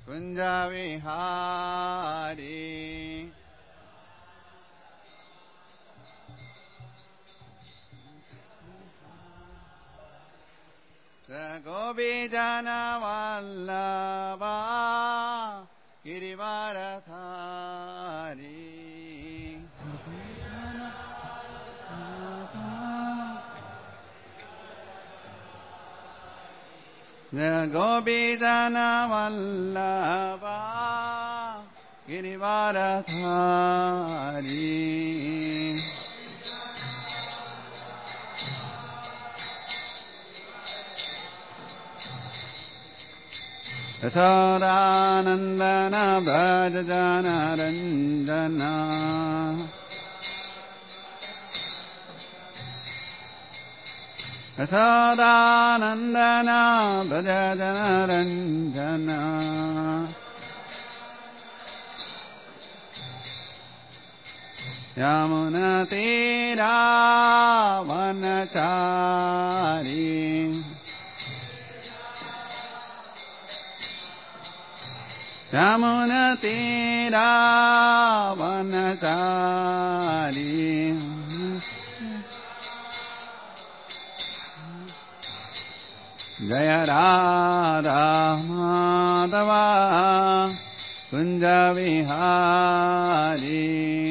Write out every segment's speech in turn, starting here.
कुंज विहारी गोपीजन वल्लभा गिरिवरधारी गोपीजन वल्लभा गिरिवरधारी यशोदानन्दन व्रज जनरञ्जन यशोदानन्दन व्रज जनरञ्जन यमुनतीरावनचारी यमुनतीरावनचारी जय राधा माधव कुंज विहारी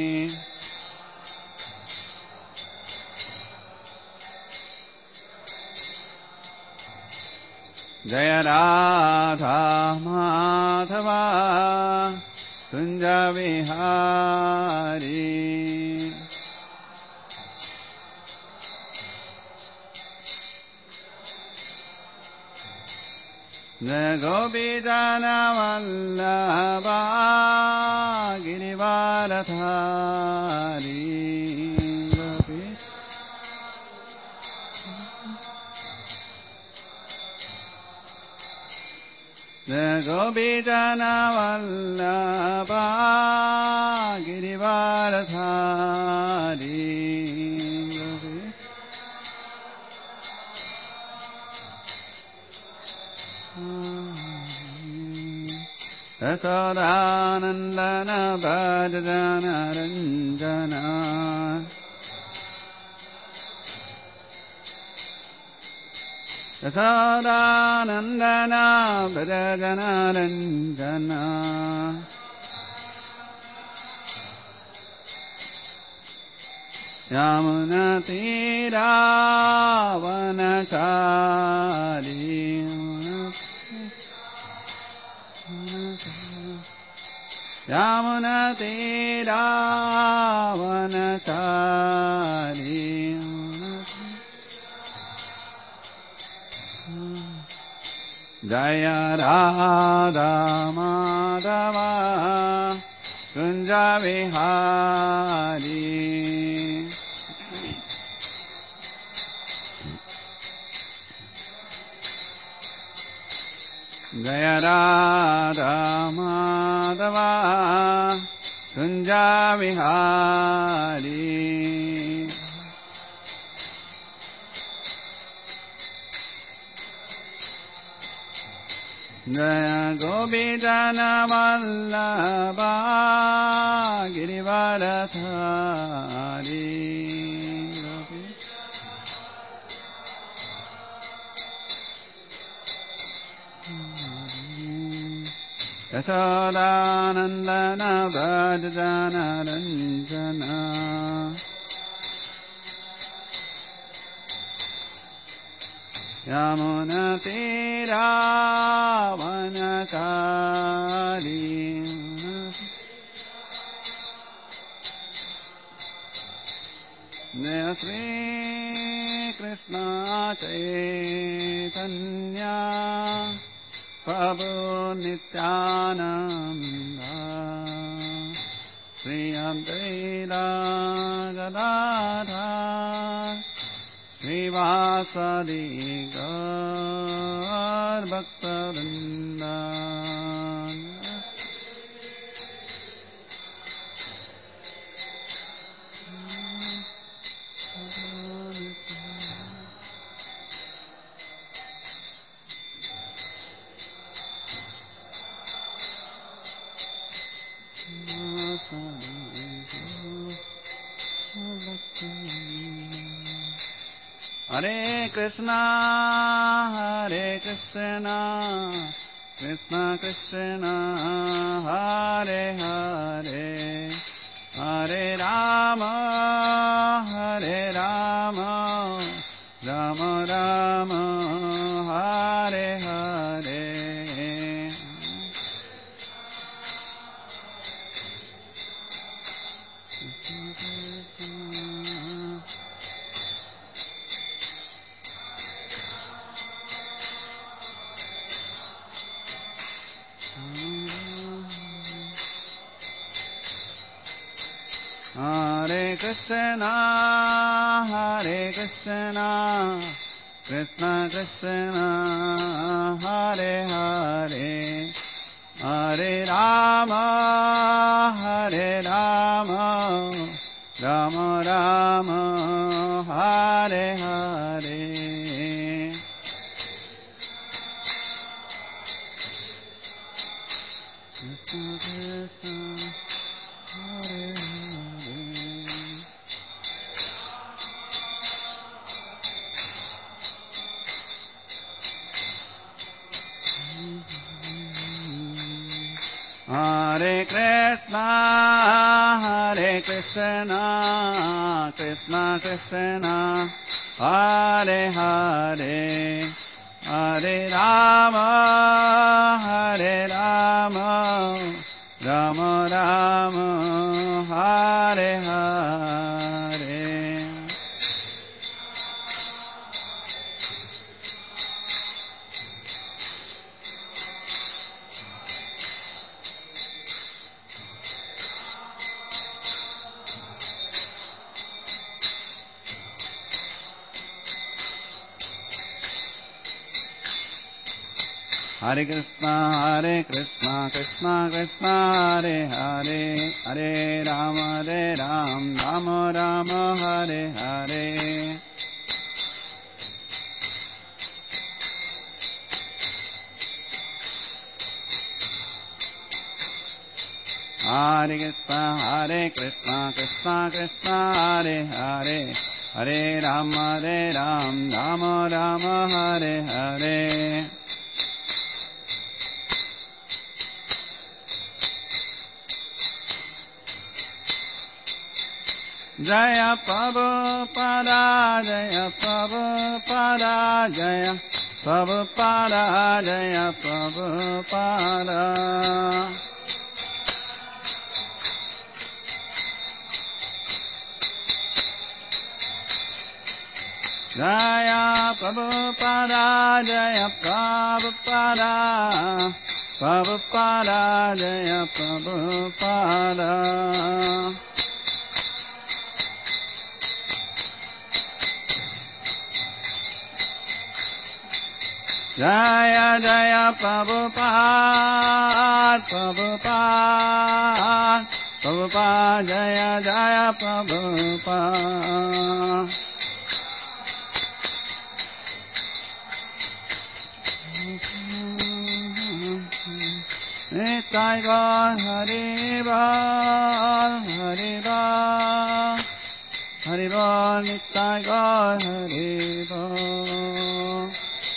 जय राधा माधव कुंज विहारी जय गोपीजन वल्लभा गिरिवरधारी जय गोपीजन वल्लभा गिरिवरधारी यशोदानन्दन व्रज जनरञ्जन यशोदानन्दन व्रज जनरञ्जन यमुनतीरावनचारी यमुनतीरावनचारी जय राधा माधव कुंज विहारी जय राधा माधव कुंज विहारी जय गोपीजन वल्लभा गिरिवरधारी यशोदानन्दन व्रज जनरञ्जन यमुनतीरावनचारी जय श्री कृष्ण चैतन्य प्रभु नित्यानंद श्री अद्वैत गदाधर श्रीवासदि गौर भक्तवृंद Hare Krishna, Krishna Krishna, Hare Hare, Hare Rama, Rama Rama, Hare Hare. Hare Krishna, Krishna Krishna, Hare Hare, Hare Rama, Rama Rama, Hare Hare. Hare Krishna, Krishna Krishna, Hare Hare, Hare Rama, Rama Rama, Hare Hare. Hare Krishna, Krishna Krishna, Hare Hare, Hare Rama, Rama Rama, Hare Hare. Hare Krishna, Krishna Krishna, Hare Hare, Hare Rama, Rama Rama, Hare Hare. Jaya Prabhupada, Jaya Prabhupada, Jaya Prabhupada, Jaya Prabhupada. Jaya Prabhupada, Jaya Prabhupada, Prabhupada, Jaya Prabhupada. Jaya Jaya Prabhupada, Prabhupada, Jaya Jaya Prabhupada. Nitai Gaur Hari Bol, Hari Bol, Hari Bol, Nitai Gaur Hari Bol.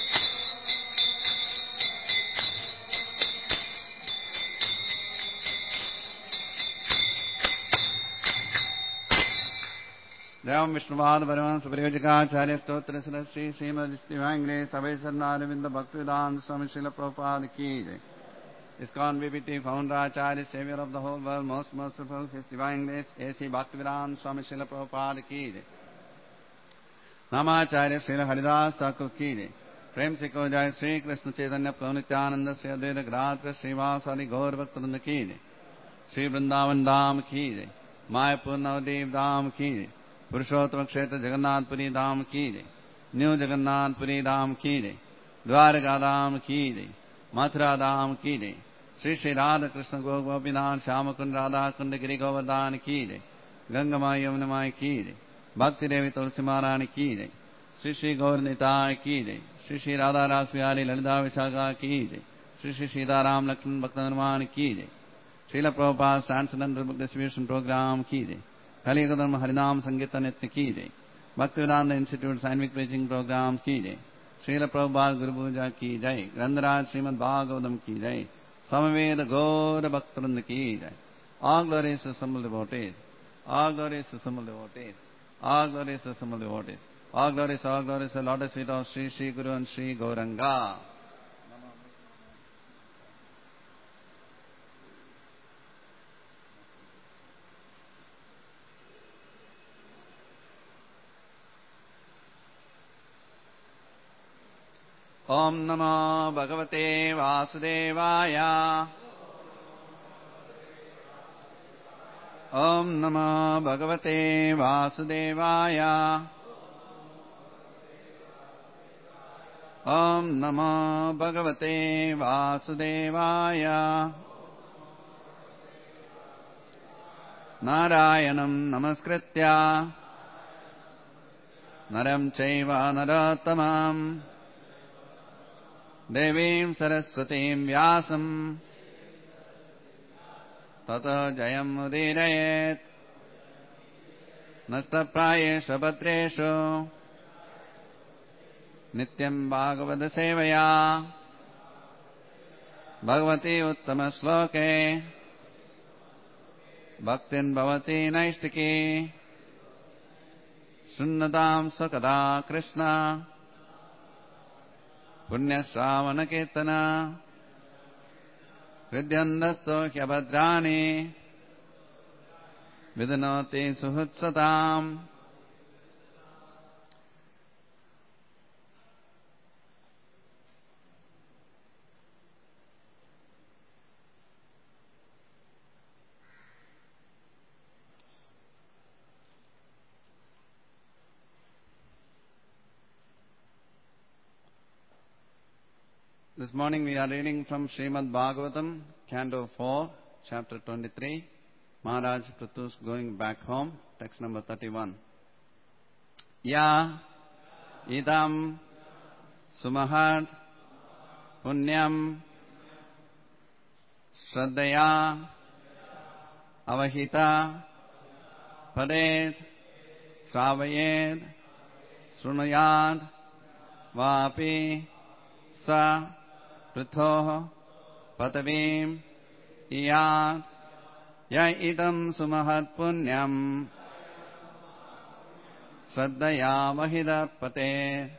Devam Vishnuvad Bharavan Subriyojikacharya Stotra Sarasri Srimad Vishnuvangle Sabai Sarnaravinda Bhaktivedanta Swami Srila Prabhupada Ki Jai. ISKCON BBT founder Acharya, Savior of the whole world, most merciful, His Divine Grace, A.C. Bhaktivedanta Swami Srila Prabhupada Ki Jai. Namacharya Srila Haridas Thakur Ki Jai. Prem se ko jai Sri Krishna Chaitanya Prabhu Nityananda Sri Advaita Gadadhara Srivasadi Gaur Bhaktivinoda Ki Jai. Sri Vrindavan Dham Ki Jai. Mayapur Navadip Dham Ki Jai. पुरुषोत्तम क्षेत्र जगन्नाथपुरी धाम की जय, new Jagannathpuri धाम की जय, द्वारका धाम की जय, मथुरा धाम की जय, श्री श्री राधा कृष्ण गोपीनाथ श्याम कुंड राधा कुंड गिरि गोवर्धन की जय, गंगा यमुना की जय, भक्ति देवी तुलसी महारानी की जय, श्री श्री गौर निताय की जय, श्री श्री राधा रास बिहारी ललिता विशाखा की जय, श्री श्री सीताराम लक्ष्मण भक्त हनुमान की जय, Srila Prabhupada transgender book distribution programme की जय, कलियुग धर्म हरिनाम संकीर्तन नित्य की जय, Bhaktivedanta Institute Scientific Preaching Program की जय। श्रील प्रभुपाद गुरु पूजा की जय। ग्रंथराज श्रीमद् भागवतम की जय। समवेद गौर भक्तवृंद की जय। All glories to assembled devotees. All glories to assembled devotees. All glories to assembled devotees. All glories to Lotus feet of Sri Sri Guru and Sri Gauranga. Om Namo Bhagavate Vasudevaya. Om Namo Bhagavate Vasudevaya. Om Namo Bhagavate Vasudevaya. Narayanam Namaskritya Naram Chaiva Narottamam Devim Saraswatim Vyasam Tata Jayam Udirayet Nasthaprayesha Bhatreshu Nityam Bhagavata Sevaya Bhagavati Uttama Shloke Bhaktin Bhavati Naishtiki Sunnatam Sakada Krishna Punya Shravana Kirtana Vidyandasto Hyabhadrani Vidanoti Suhutsatam. This morning we are reading from Srimad Bhagavatam, Canto 4, Chapter 23. Maharaj Pratyush going back home, text number 31. Ya idam sumahat punyam shraddhaya avahita padet sravayed srunayad vapi sa Pritho Patavim Iyat Ya idam sumahat punyam Saddhaya Mahida Pate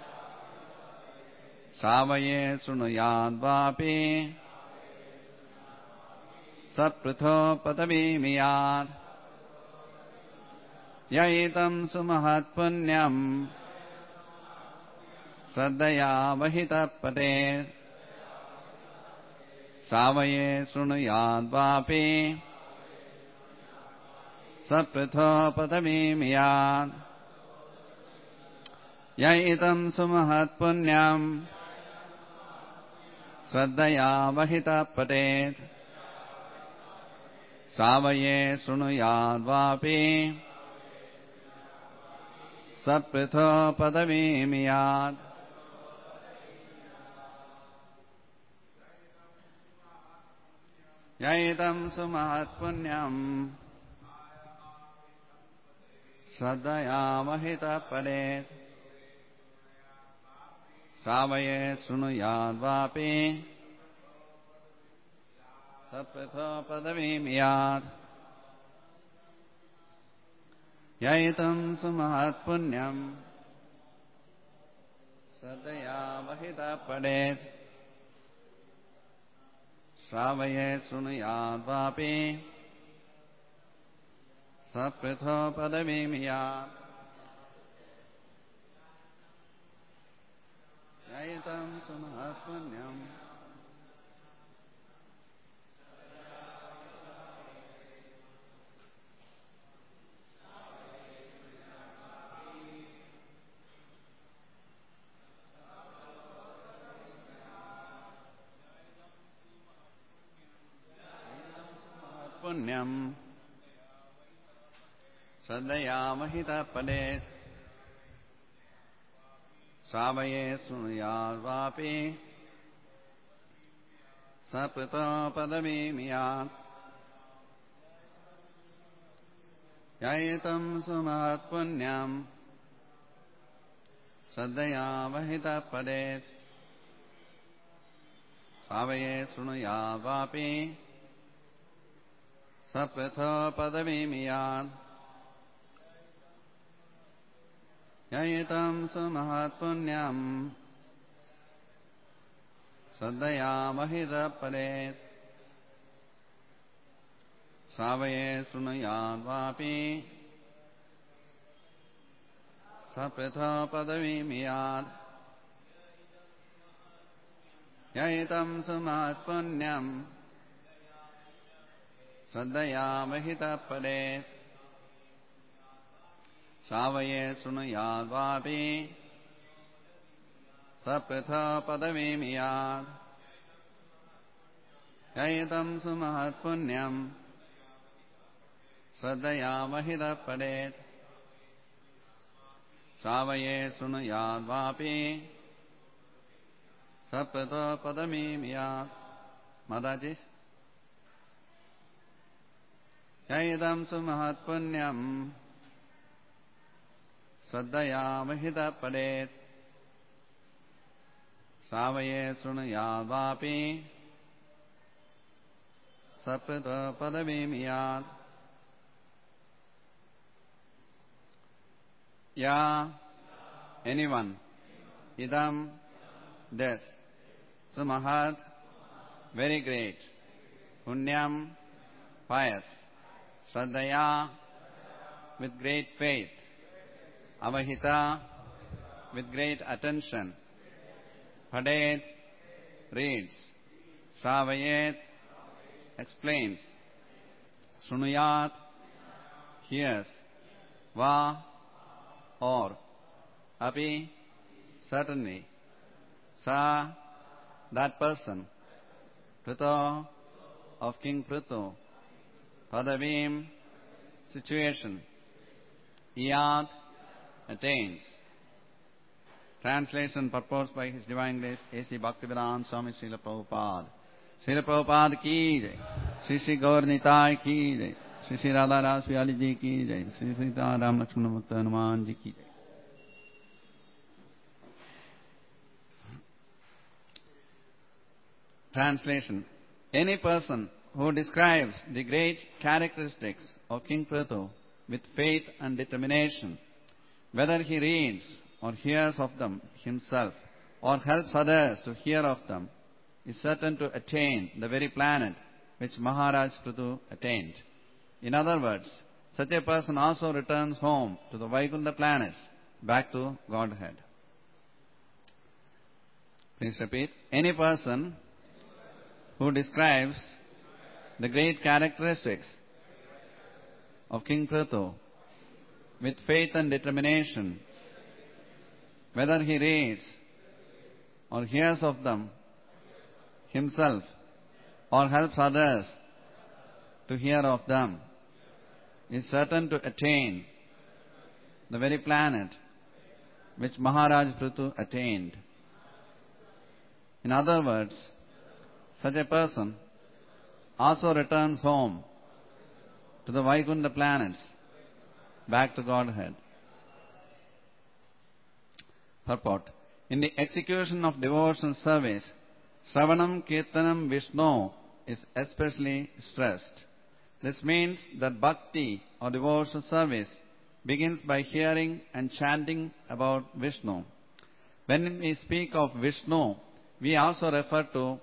Savaye Srunuyad Vapi Sapritho Patavim Iyat Ya idam sumahat punyam Saddhaya Mahida Pate Savaye Srunuyad Vapi Sapritho Padavim Yad Yaitam Sumahat Punyam Saddhaya Vahita Patet Savaye Srunuyad Vapi Sapritho Padavim Yad. Yaitam sumahat punyam Shraddhaya Mahita Padet Savaye Srunuyad Vapi Sapritho Padavim Yad Yaitam sumahat punyam Shraddhaya Mahita Padet Sravaye Srunuyad Vapi Sapritho Padavim Yad Yaitam Sumahat Punyam Punyam Saddhaya Mahita Padet Sravaye Srunuyad Vapi Sapritho Padavim Yad Yaitam Sumahat Punyam Sadayamahita padet Savaye Sunuyavapi Sapratha Padavimiyad Yayitam Sumahatpunyam Sadayamahita padet Savaye Sunuyavapi Sapratha Padavimiyad Yayitam Sumahatpunyam Sadayamahita padet Savaye Sunuyadvapi Sapratha Padavimiyad Yayitam Sumahatpunyam Sadayamahita padet Savaye Sunuyadvapi Sapratha Padavimiyad Madajis Yaidam Sumahatpunyam Sadayamahita padet Savaye Sunuyadvapi Sapratha Padavimiyad Ya anyone Idam this Sumahat very great Punyam pious Sadaya with great faith Avahita with great attention Padet reads Savayet explains Sunuyat hears Va or Api certainly Sa that person Pritho of King Prithu Padavim situation Iyad attains. Translation purposed by His Divine Grace A.C. Bhaktivedanta Swami Srila Prabhupada. Srila Prabhupada ki jai. Shri Shri Gaur Nitai ki jai. Shri Shri Radha Ras Vyali ji ki jai. Shri Shri Ram Lakshmana Bhakta Hanuman ji ki jai. Translation. Any person who describes the great characteristics of King Prithu with faith and determination, whether he reads or hears of them himself or helps others to hear of them, is certain to attain the very planet which Maharaj Prithu attained. In other words, such a person also returns home to the Vaikuntha planets, back to Godhead. Please repeat. Any person who describes the great characteristics of King Prithu with faith and determination, whether he reads or hears of them himself or helps others to hear of them, is certain to attain the very planet which Maharaj Prithu attained. In other words, such a person also returns home to the Vaikuntha planets, back to Godhead. Purport. In the execution of devotional service, Shravanam Kirtanam Vishnu is especially stressed. This means that bhakti or devotional service begins by hearing and chanting about Vishnu. When we speak of Vishnu, we also refer to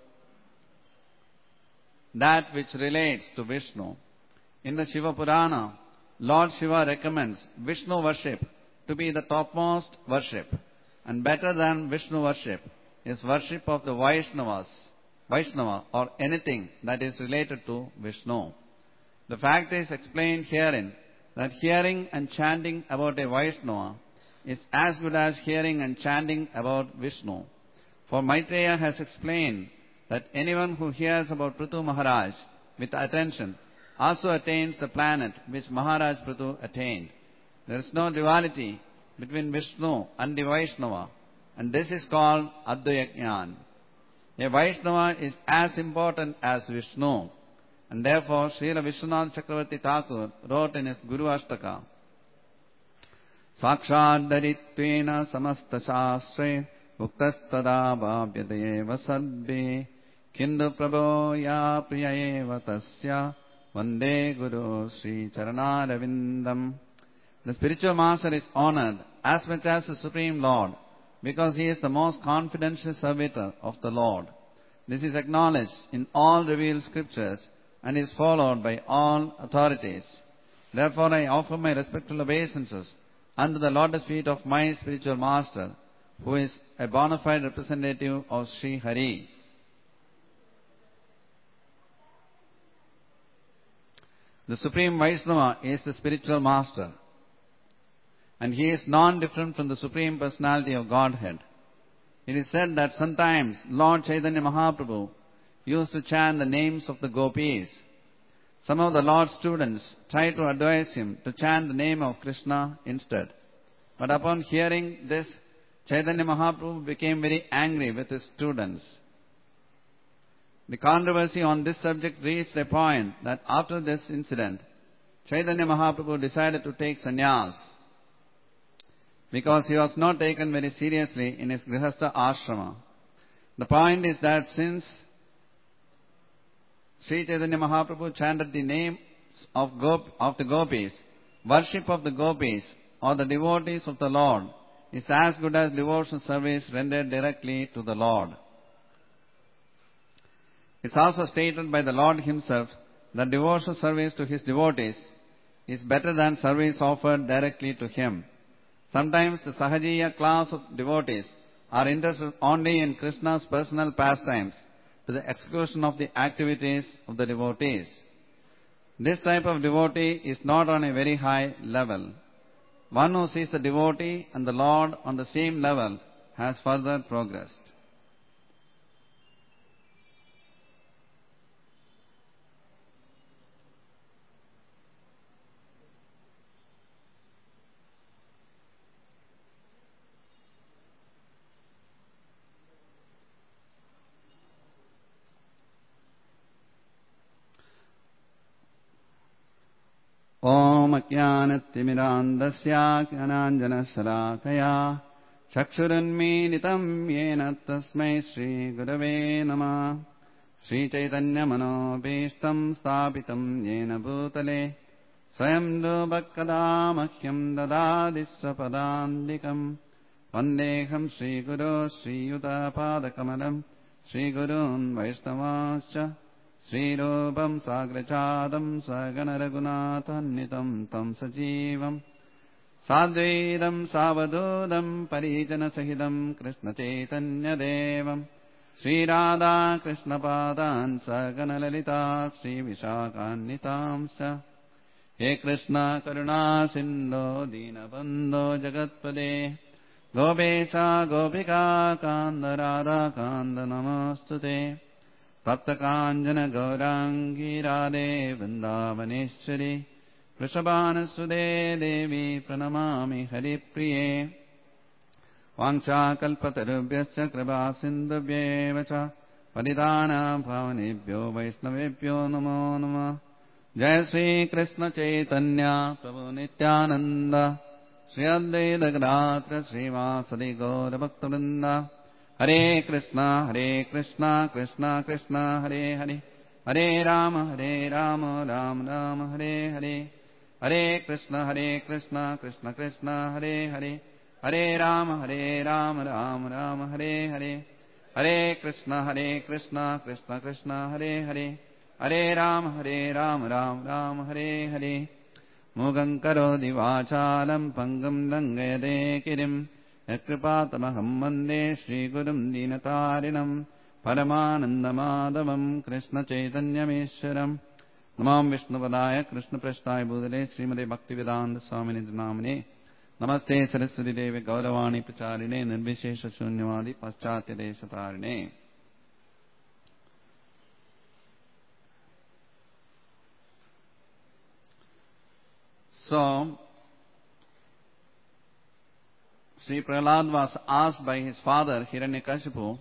that which relates to Vishnu. In the Shiva Purana, Lord Shiva recommends Vishnu worship to be the topmost worship, and better than Vishnu worship is worship of the Vaishnava or anything that is related to Vishnu. The fact is explained herein that hearing and chanting about a Vaishnava is as good as hearing and chanting about Vishnu. For Maitreya has explained that anyone who hears about Prithu Maharaj with attention also attains the planet which Maharaj Prithu attained. There is no duality between Vishnu and the Vaishnava, and this is called Advaya Jnana. A Vaishnava is as important as Vishnu, and therefore Srila Vishwanath Chakravarti Thakur wrote in his Guru Ashtaka, Sakshadaritvena samasta shastre uktastada bhavyadeva sadbe kindu prabho ya priyayeva tasya vande guru sri charanaravindam. The spiritual master is honored as much as the Supreme Lord because he is the most confidential servitor of the Lord. This is acknowledged in all revealed scriptures and is followed by all authorities. Therefore I offer my respectful obeisances unto the lotus feet of my spiritual master, who is a bona fide representative of Sri Hari. The Supreme Vaishnava is the spiritual master, and he is non-different from the Supreme Personality of Godhead. It is said that sometimes Lord Chaitanya Mahaprabhu used to chant the names of the gopis. Some of the Lord's students tried to advise him to chant the name of Krishna instead. But upon hearing this, Chaitanya Mahaprabhu became very angry with his students. The controversy on this subject reached a point that after this incident, Chaitanya Mahaprabhu decided to take sannyas because he was not taken very seriously in his Grihastha ashrama. The point is that since Sri Chaitanya Mahaprabhu chanted the names of the gopis, worship of the gopis or the devotees of the Lord is as good as devotional service rendered directly to the Lord. It is also stated by the Lord himself that devotional service to his devotees is better than service offered directly to him. Sometimes the Sahajiya class of devotees are interested only in Krishna's personal pastimes to the exclusion of the activities of the devotees. This type of devotee is not on a very high level. One who sees the devotee and the Lord on the same level has further progressed. Om Ajnanatimirandasya Jnananjanasalakaya Chakshurunmilitam Yena Tasmai Shri Gurave Namah. Shri Chaitanya Manobhishtam Sthapitam Yena Bhutale Swayam Rupakada Mahyam Dadadi Swapadandikam Vandeham Shri Guru Shri Yuta Padakamalam Shri Gurun Vaishnavascha Sri Rupam Sagrachadam Sagana Raghunathannitam Tam Sajivam Sadvedam Savadodam Parijana Sahidam Krishna Chaitanya Devam Sri Radha Krishna Padan Sagana Lalita Sri Vishakanitamscha He Krishna Karuna Sindho Dinabandho Jagatpade Gopesha Gopika Kanda Radha Kanda Namastute Tapta Kanjana Gaurangi Radhe Vrindavaneshwari Vrishabhana Sude Devi Pranamami Hari Priye Vangsha Kalpatarubhyascha Kripa Sindhubhyevacha Padidana Bhavanebhyo Vaishnavebhyo Namo Namah. Jai Sri Krishna Chaitanya Prabhu Nityananda Shri Advaita Gadadhara Srivasadi Gaura Bhakta Hare Krishna, Krishna Krishna, Hare Hare, Hare Rama, Rama Rama, Hare Hare, Hare Krishna, Krishna Krishna, Hare Hare, Hare Rama, Rama Rama, Hare Hare, Hare Krishna, Krishna Krishna, Hare Hare, Hare Rama, Rama Hare Hare. Mugam karodi vachalam pangam langayade kirim Yakripatamaham Vande Shri Gurum Dinatarinam Paramanandamadavam Krishna Chaitanyameshwaram Namam Vishnupadaya Krishna Prasthaya Bhudale Srimade Bhaktivedanta Swamini Namane Namaste Saraswati Devi Gauravani Pracharine Nirvishesha Shunyavadi Paschatya Deshatarine. So, Sri Prahlad was asked by his father Hiranyakashipu,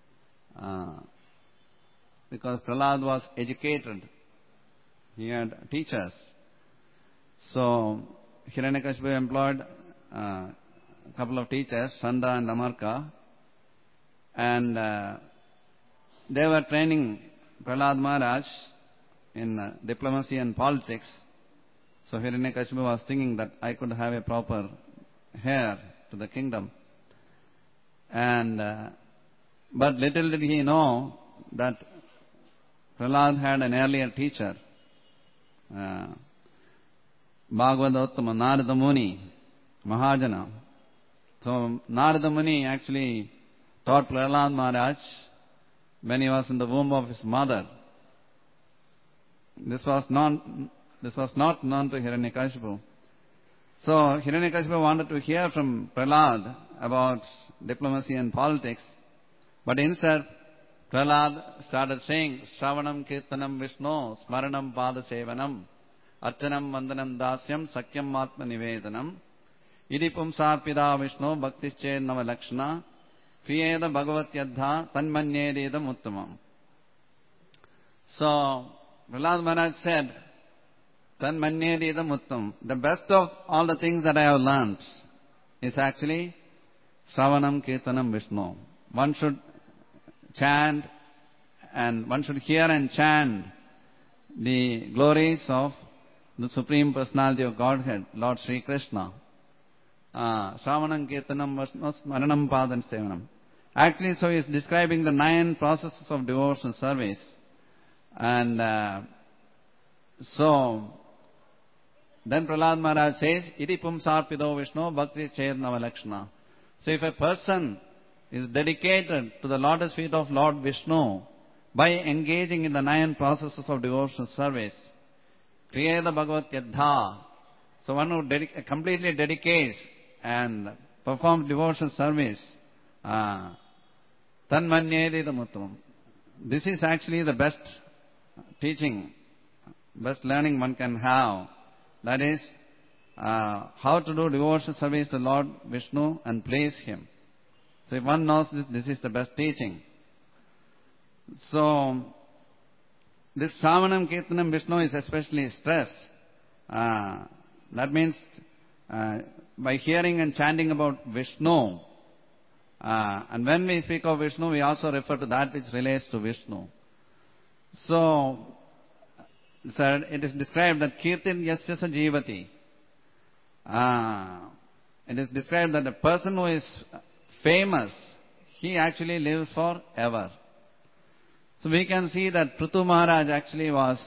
because Prahlad was educated, he had teachers. So Hiranyakashipu employed couple of teachers, Sanda and Amarka, and they were training Prahlad Maharaj in diplomacy and politics. So Hiranyakashipu was thinking that I could have a proper heir to the kingdom. And but little did he know that Prahlad had an earlier teacher, Bhagavadottama Narada Muni, Mahajana. So Narada Muni actually taught Prahlad Maharaj when he was in the womb of his mother. This was not known to Hiranyakashipu. So Hiranyakashipu wanted to hear from Prahlad about diplomacy and politics, but instead Prahlad started saying, Shravanam Kirtanam Vishnu, Smaranam Pada Sevanam, Archanam Vandanam Dasyam, Sakyam Atma Nivedanam, Idi Pumsarpida Vishnu, Bhaktisched Navalakshana, Kriyeda Bhagavat Yadha, Tanmanyedidam Uttamam. So Prahlad Maharaj said, Tanmanyedidam Uttamam. The best of all the things that I have learnt is actually Shravanam Kirtanam Vishnu. One should chant and one should hear and chant the glories of the Supreme Personality of Godhead, Lord Sri Krishna. Shravanam Kirtanam Vishnu Smaranam Padan Sevanam. Actually, so he is describing the 9 processes of devotional service. And so then Prahlad Maharaj says, Iti Pumsarpido Vishnu Bhakti Chernava Lakshana. So if a person is dedicated to the lotus feet of Lord Vishnu by engaging in the 9 processes of devotional service, Kriyeda Bhagavat Yadha. So one who completely dedicates and performs devotional service, Tanmanyedidam Uttamam. This is actually the best teaching, best learning one can have. That is, how to do devotional service to Lord Vishnu and please Him. So if one knows this is the best teaching. So, this Shravanam Kirtanam Vishnu is especially stressed. That means, by hearing and chanting about Vishnu, and when we speak of Vishnu, we also refer to that which relates to Vishnu. So, sir, it is described that Kirtin Yasya Sa Jivati. It is described that a person who is famous, he actually lives forever. So we can see that Prithu Maharaj actually was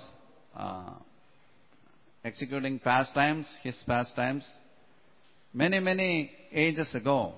executing pastimes, his pastimes, many ages ago.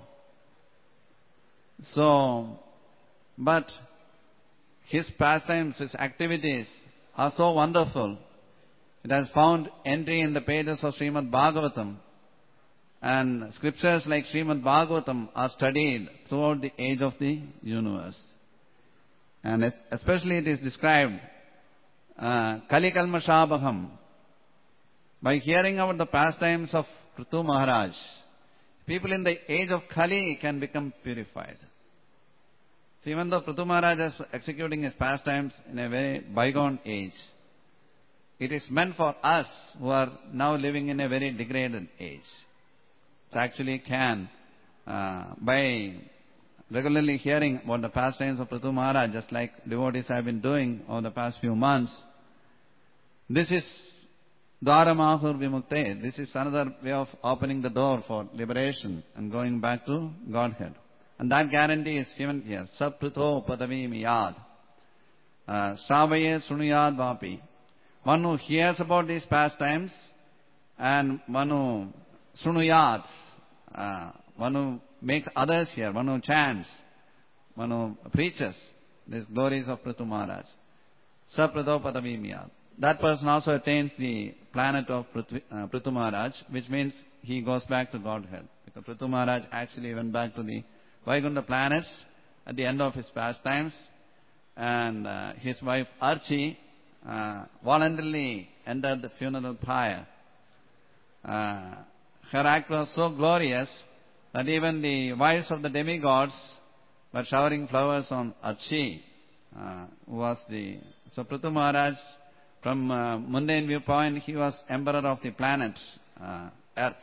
So, but his pastimes, his activities are so wonderful. It has found entry in the pages of Srimad Bhagavatam. And scriptures like Srimad Bhagavatam are studied throughout the age of the universe. And especially it is described, Kali Kalmashabham. By hearing about the pastimes of Prithu Maharaj, people in the age of Kali can become purified. So even though Prithu Maharaj is executing his pastimes in a very bygone age, it is meant for us who are now living in a very degraded age. So actually can, by regularly hearing about the pastimes of Prithu Maharaj, just like devotees have been doing over the past few months, this is Dwaramahur Vimukte. This is another way of opening the door for liberation and going back to Godhead. And that guarantee is given here. Sapritho Padavim Yad. Savaye Sunuyad Vapi. One who hears about these pastimes and one who Sunuyad, one who makes others hear, one who chants, one who preaches these glories of Prithu Maharaj. Sapritho Padavim Yad. That person also attains the planet of Prithu Maharaj, which means he goes back to Godhead. Because Prithu Maharaj actually went back to the Vaikuntha planets at the end of his pastimes, and his wife Archi voluntarily entered the funeral pyre. Her act was so glorious that even the wives of the demigods were showering flowers on Archi, who was so Prithu Maharaj, from mundane viewpoint, he was emperor of the planet Earth.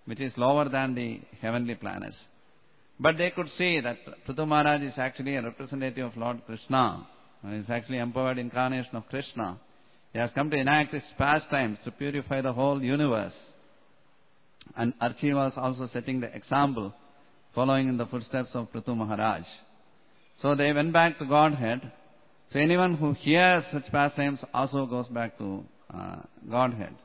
which is lower than the heavenly planets. But they could see that Prithu Maharaj is actually a representative of Lord Krishna. He is actually empowered incarnation of Krishna. He has come to enact his pastimes to purify the whole universe. And Archi was also setting the example, following in the footsteps of Prithu Maharaj. So they went back to Godhead. So anyone who hears such pastimes also goes back to Godhead.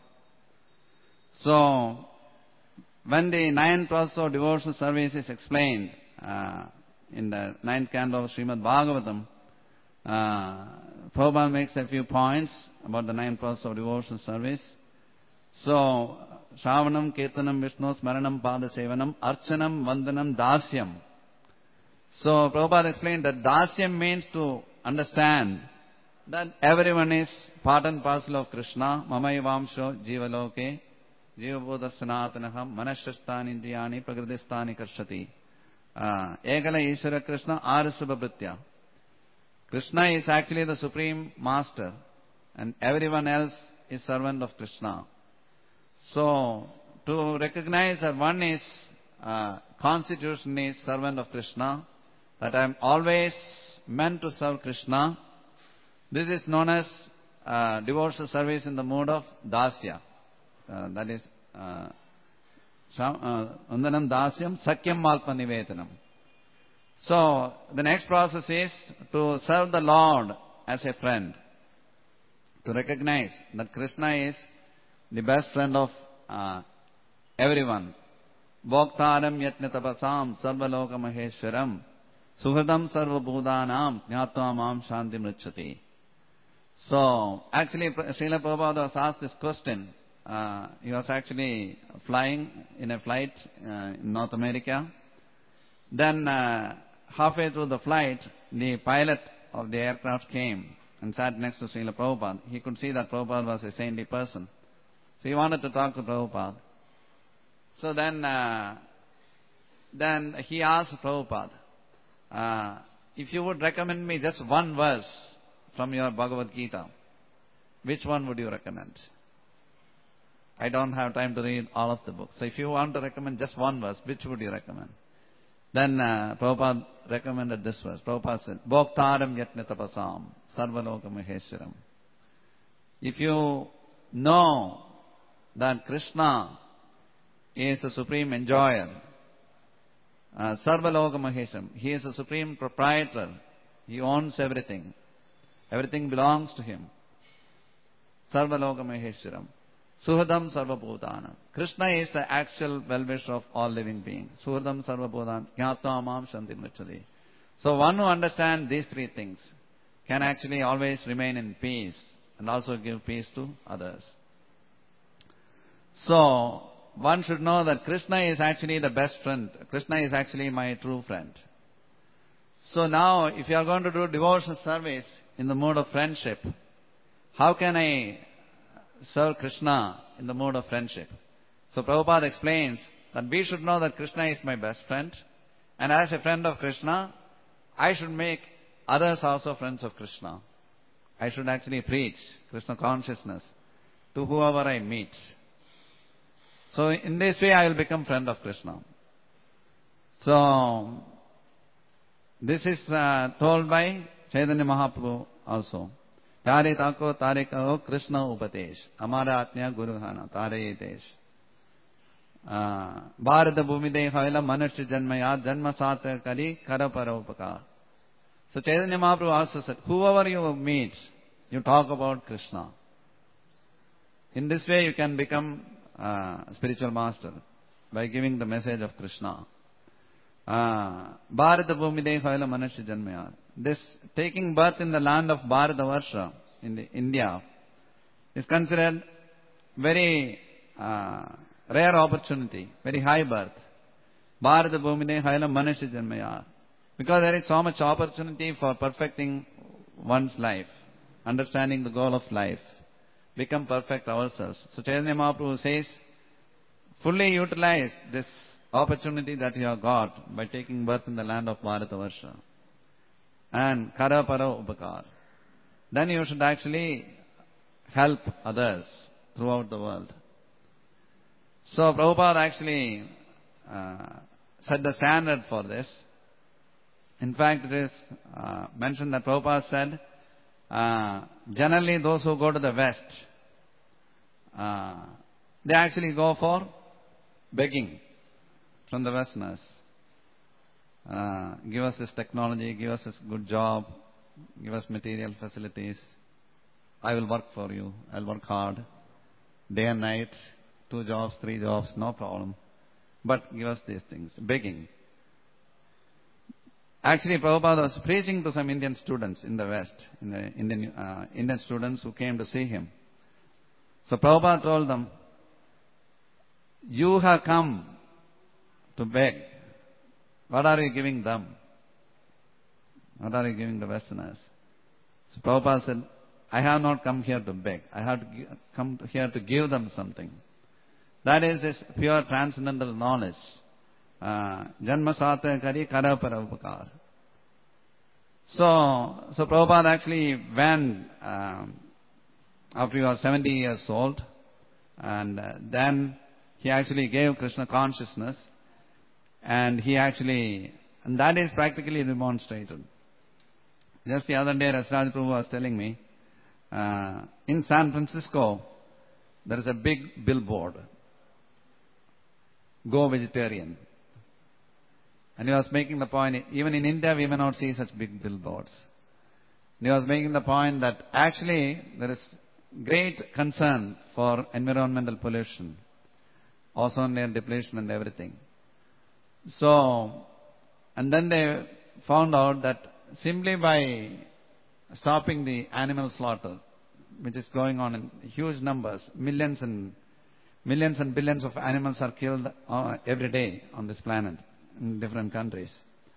So when the 9 process of devotional service is explained in the 9th canto of Srimad Bhagavatam, Prabhupada makes a few points about the 9 process of devotional service. So, Shravanam, Kirtanam, Vishnu, Smaranam, Pada Sevanam, Archanam, Vandanam, Dasyam. So, Prabhupada explained that Dasyam means to understand that everyone is part and parcel of Krishna. Mamayavamsho Jivaloke Jivabodha Sanatanaham Manashastani Indriyani Pragradistani Karshati. Ekala Ishvara Krishna Arisabhabritya. Krishna is actually the supreme master and everyone else is servant of Krishna. So, to recognize that one is constitutionally servant of Krishna, that I am always meant to serve Krishna, this is known as devotional service in the mode of dasya. That is Vandanam Dasyam Sakyam Malpa Nivedanam. So, the next process is to serve the Lord as a friend. To recognize that Krishna is the best friend of everyone. Bhoktaram yatnatabasam sarvaloka maheshwaram suhradam sarvabhudanam jnatva mam shanti mricchati. So, actually, Srila Prabhupada was asked this question. He was actually flying in a flight in North America. Then, halfway through the flight, the pilot of the aircraft came and sat next to Srila Prabhupada. He could see that Prabhupada was a saintly person. So he wanted to talk to Prabhupada. So then he asked Prabhupada, if you would recommend me just one verse from your Bhagavad Gita, which one would you recommend? I don't have time to read all of the books. So if you want to recommend just one verse, which would you recommend? Then Prabhupada recommended this verse. Prabhupada said, Bhoktaram yatna tapasam sarvaloka maheshwaram. If you know that Krishna is the supreme enjoyer, sarvaloka maheshwaram, he is the supreme proprietor, he owns everything. Everything belongs to him. Sarvaloka maheshwaram. Suhadam sarvabhutanam. Krishna is the actual well-wisher of all living beings. Suhadam sarvabhutanam. Jnatva mam shanti mricchati. So one who understands these 3 things can actually always remain in peace and also give peace to others. So one should know that Krishna is actually the best friend. Krishna is actually my true friend. So now, if you are going to do devotional service in the mode of friendship, how can I serve Krishna in the mode of friendship? So Prabhupada explains that we should know that Krishna is my best friend, and as a friend of Krishna, I should make others also friends of Krishna. I should actually preach Krishna consciousness to whoever I meet. So in this way I will become friend of Krishna. So this is told by Chaitanya Mahaprabhu also. Tare tako tare kaho Krishna upatesh. Amara atnya guruhana tare yetesh. Bharata bhumide haila manushya janmaya janma sata kari karapara upakar. So Chaitanya Mahaprabhu also said, whoever you meet, you talk about Krishna. In this way you can become a spiritual master by giving the message of Krishna. Bharata bhumide haila manushya janmaya. This taking birth in the land of Bharatavarsha, in India, is considered very rare opportunity, very high birth. Bharata bhumide haila manushya janmaya. Because there is so much opportunity for perfecting one's life, understanding the goal of life, become perfect ourselves. So Chaitanya Mahaprabhu says, fully utilize this opportunity that you have got by taking birth in the land of Bharatavarsha. And kara para upakar. Then you should actually help others throughout the world. So Prabhupada actually set the standard for this. In fact, it is mentioned that Prabhupada said, generally those who go to the West, they actually go for begging from the Westerners. Give us this technology, give us this good job, give us material facilities. I will work for you. I'll work hard, day and night, 2 jobs, 3 jobs, no problem. But give us these things, begging. Actually, Prabhupada was preaching to some Indian students in the West, in the Indian students who came to see him. So Prabhupada told them, you have come to beg. What are you giving them? What are you giving the Westerners? So Prabhupada said, I have not come here to beg. I have come here to give them something. That is this pure transcendental knowledge. Janma Satya Kari Kara Parapakar. So Prabhupada actually went after he was 70 years old, and then he actually gave Krishna consciousness, and that is practically demonstrated. Just the other day, Rasraj Prabhu was telling me, in San Francisco, there is a big billboard, Go Vegetarian. And he was making the point, even in India we may not see such big billboards. And he was making the point that actually there is great concern for environmental pollution, ozone layer depletion and everything. So, and then they found out that simply by stopping the animal slaughter, which is going on in huge numbers, millions and billions of animals are killed every day on this planet in different countries.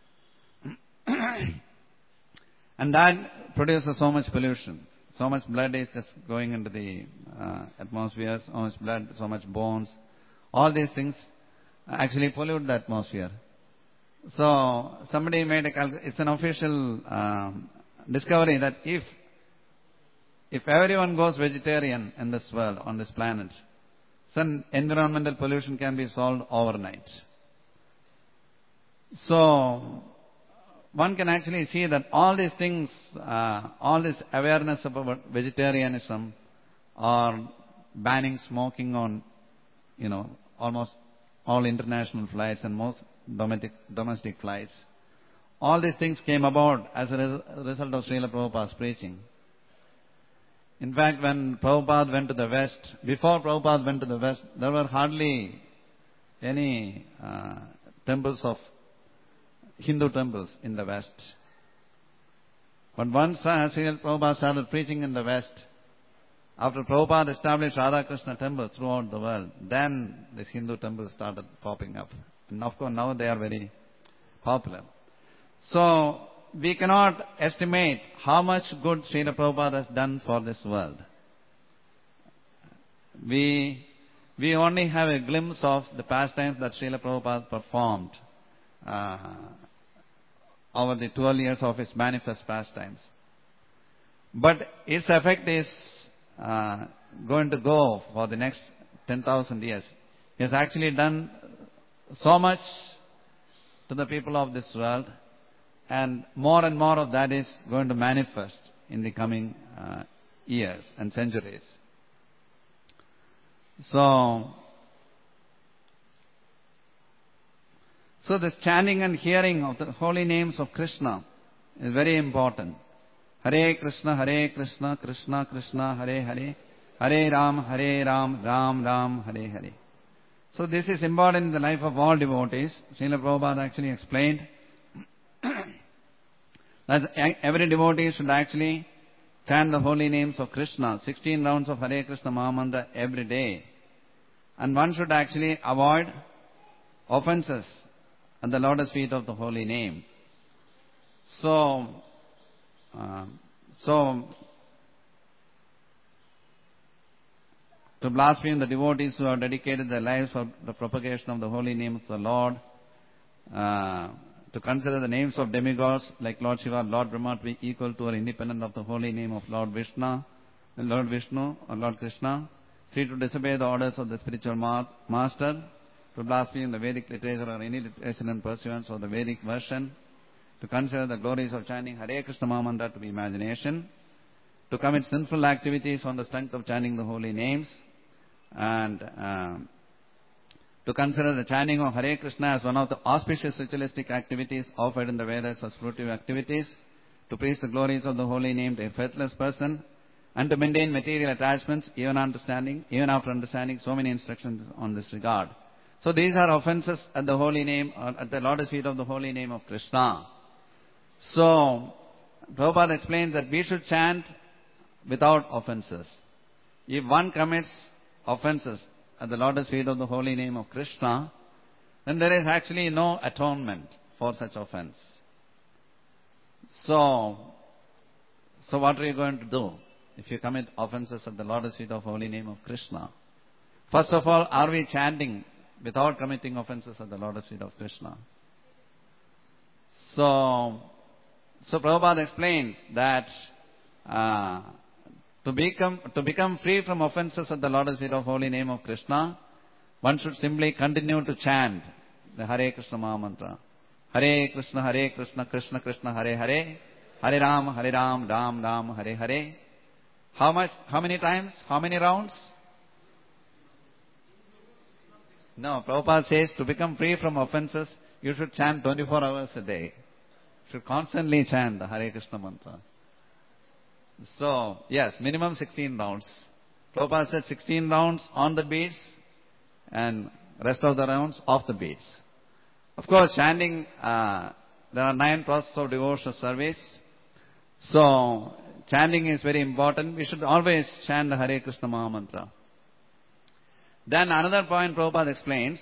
And that produces so much pollution. So much blood is just going into the atmosphere, so much blood, so much bones. All these things actually pollute the atmosphere. So somebody made it's an official discovery that if everyone goes vegetarian in this world, on this planet, then environmental pollution can be solved overnight. So one can actually see that all these things, all this awareness about vegetarianism, or banning smoking on, almost all international flights and most domestic flights, all these things came about as a result of Srila Prabhupada's preaching. In fact, when Prabhupada went to the West, before Prabhupada went to the West, there were hardly any temples of Hindu temples in the West. But once Srila Prabhupada started preaching in the West, after Prabhupada established Radha Krishna temples throughout the world, then these Hindu temples started popping up. And of course now they are very popular. So we cannot estimate how much good Srila Prabhupada has done for this world. We only have a glimpse of the pastimes that Srila Prabhupada performed over the 12 years of his manifest pastimes. But its effect is going to go for the next 10,000 years. He has actually done so much to the people of this world, and more of that is going to manifest in the coming years and centuries. So this chanting and hearing of the holy names of Krishna is very important. Hare Krishna, Krishna Krishna, Hare Hare, Hare Ram, Ram Ram, Hare Hare. So this is important in the life of all devotees. Srila Prabhupada actually explained that every devotee should actually chant the holy names of Krishna, 16 rounds of Hare Krishna Mahamantra every day. And one should actually avoid offenses at the lotus feet of the holy name. So to blaspheme the devotees who have dedicated their lives for the propagation of the holy name of the Lord, to consider the names of demigods like Lord Shiva, Lord Brahma to be equal to or independent of the holy name of Lord Vishnu or Lord Krishna, 3. To disobey the orders of the spiritual master. To blaspheme the Vedic literature or any literature in pursuance of the Vedic version. To consider the glories of chanting Hare Krishna Mahamantra to be imagination. To commit sinful activities on the strength of chanting the holy names. And to consider the chanting of Hare Krishna as one of the auspicious ritualistic activities offered in the Vedas as fruitive activities. To praise the glories of the holy name to a faithless person. And to maintain material attachments even after understanding so many instructions on this regard. So these are offenses at the holy name, or at the lotus feet of the holy name of Krishna. So, Prabhupada explains that we should chant without offenses. If one commits offenses at the lotus feet of the holy name of Krishna, then there is actually no atonement for such offense. So what are you going to do if you commit offenses at the lotus feet of holy name of Krishna? First of all, are we chanting without committing offenses at the lotus feet of Krishna? So Prabhupada explains that to become free from offenses at the lotus feet of holy name of Krishna, one should simply continue to chant the Hare Krishna Mahamantra. Hare Krishna, Krishna Krishna, Hare Hare, Hare Ram, Ram Ram, Hare Hare. How many times? How many rounds? No, Prabhupada says to become free from offenses, you should chant 24 hours a day. You should constantly chant the Hare Krishna mantra. So, yes, minimum 16 rounds. Prabhupada said 16 rounds on the beats and rest of the rounds off the beats. Of course, chanting, there are 9 processes of devotional service. So, chanting is very important. We should always chant the Hare Krishna Mahamantra. Then another point Prabhupada explains,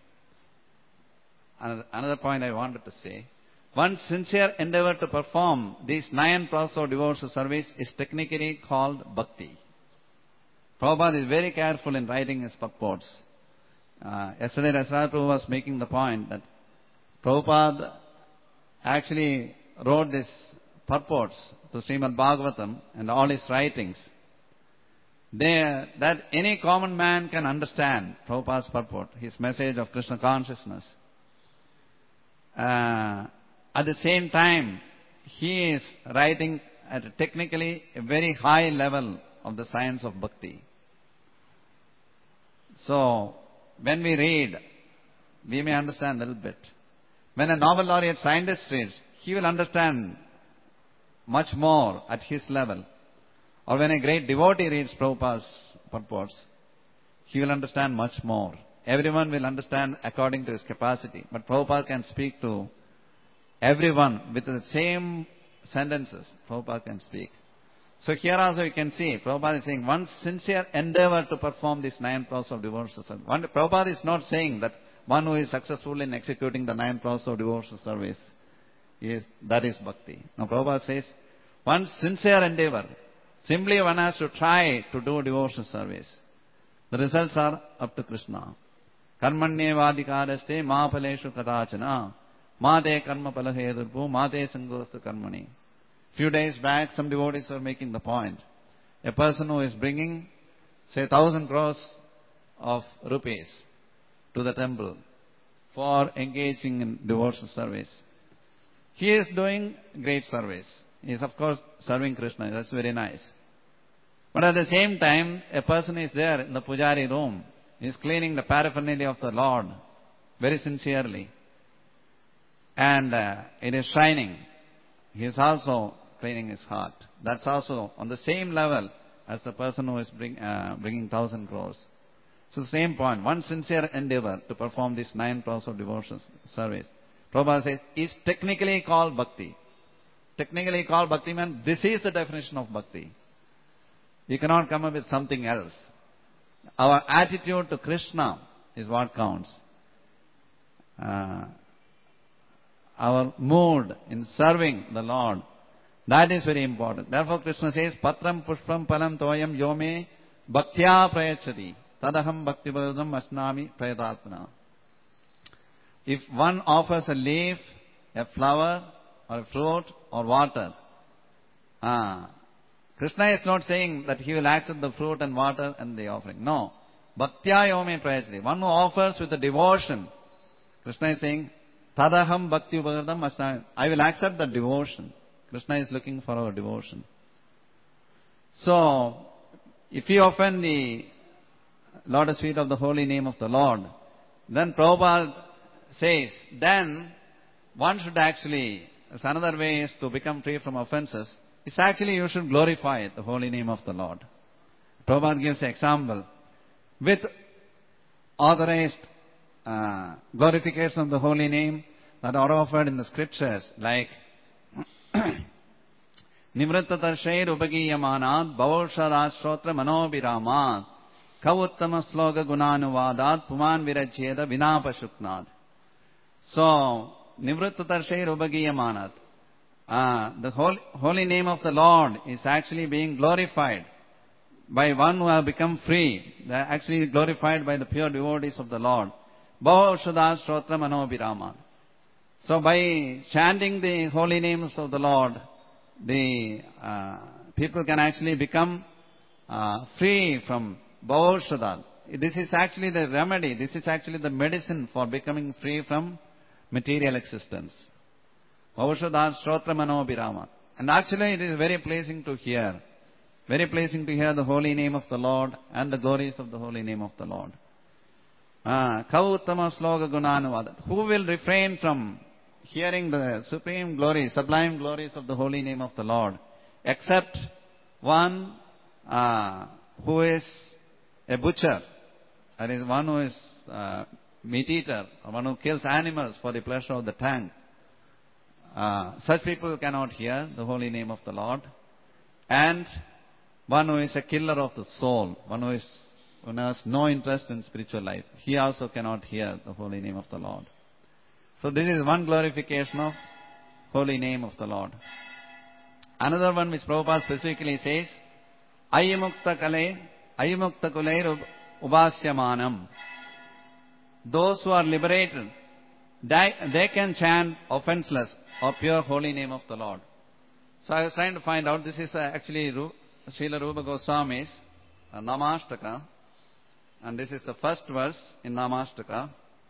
another point I wanted to say, one's sincere endeavor to perform these 9 processes of devotional service is technically called bhakti. Prabhupada is very careful in writing his purports. Yesterday Rasaraj Prabhu was making the point that Prabhupada actually wrote these purports to Srimad Bhagavatam and all his writings, that any common man can understand Prabhupada's purport, his message of Krishna consciousness. At the same time, he is writing at technically a very high level of the science of bhakti. So, when we read, we may understand a little bit. When a Nobel laureate scientist reads, he will understand much more at his level. Or when a great devotee reads Prabhupada's purports, he will understand much more. Everyone will understand according to his capacity. But Prabhupada can speak to everyone with the same sentences. Prabhupada can speak. So here also you can see, Prabhupada is saying, one's sincere endeavor to perform these 9 processes of devotional service. Prabhupada is not saying that one who is successful in executing the 9 processes of devotional service, that is bhakti. Now Prabhupada says, one's sincere endeavor, simply one has to try to do devotional service. The results are up to Krishna. Karmanyevadikaraste ma phaleshu kadachana mate karma palahedurpu mate sangostu karmani. Few days back, some devotees were making the point. A person who is bringing, say, 1,000 crores of rupees to the temple for engaging in devotional service. He is doing great service. He is, of course, serving Krishna. That's very nice. But at the same time, a person is there in the pujari room. He is cleaning the paraphernalia of the Lord very sincerely. And it is shining. He is also cleaning his heart. That's also on the same level as the person who is bringing 1,000 crores. So the same point. One sincere endeavor to perform this 9 processes of devotional service, Prabhupada says, is technically called bhakti. Technically called bhakti means this is the definition of bhakti. You cannot come up with something else. Our attitude to Krishna is what counts. Our mood in serving the Lord, that is very important. Therefore Krishna says, Patram pushpam palam toyam yome bhaktya prayachati tadaham bhaktivadam asnami prayatatmana. If one offers a leaf, a flower, or a fruit, or water, Krishna is not saying that he will accept the fruit and water and the offering. No. Bhaktya yome prayachati. One who offers with a devotion. Krishna is saying, Tadaham bhakti upagardam asna. I will accept that devotion. Krishna is looking for our devotion. So, if we offend the lotus feet of the holy name of the Lord, then Prabhupada says, then one should actually, another way is to become free from offenses, is actually you should glorify the holy name of the Lord. Prabhupada gives an example. With authorized glorification of the holy name that are offered in the scriptures, like Nivrattatarshayr upagiyamanat bhavaushadhat shrotra manobiramat kavuttama sloga gunanuvadat puman virajyeda vinapashuknat. So, Nivrattatarshayr upagiyamanat. The holy name of the Lord is actually being glorified by one who have become free. They are actually glorified by the pure devotees of the Lord. Bhavaushadhat shrotra manobiramat. So by chanting the holy names of the Lord, the people can actually become free from bhavaushadhat. This is actually the remedy. This is actually the medicine for becoming free from material existence. Bhavaushadhat shrotra manobiramat. And actually it is very pleasing to hear. Very pleasing to hear the holy name of the Lord and the glories of the holy name of the Lord. Kavuttama sloga gunanuvadat. Who will refrain from hearing the supreme glories, sublime glories of the holy name of the Lord, except one who is a butcher, that is one who is meat eater, or one who kills animals for the pleasure of the tongue. Such people cannot hear the holy name of the Lord. And one who is a killer of the soul, one who has no interest in spiritual life, he also cannot hear the holy name of the Lord. So this is one glorification of holy name of the Lord. Another one which Prabhupada specifically says, Ayamukta kulair ubhasyamanam. Those who are liberated, they can chant offenseless or pure holy name of the Lord. So I was trying to find out, this is actually Srila Rupa Goswami's Namashtaka, and this is the first verse in Namashtaka.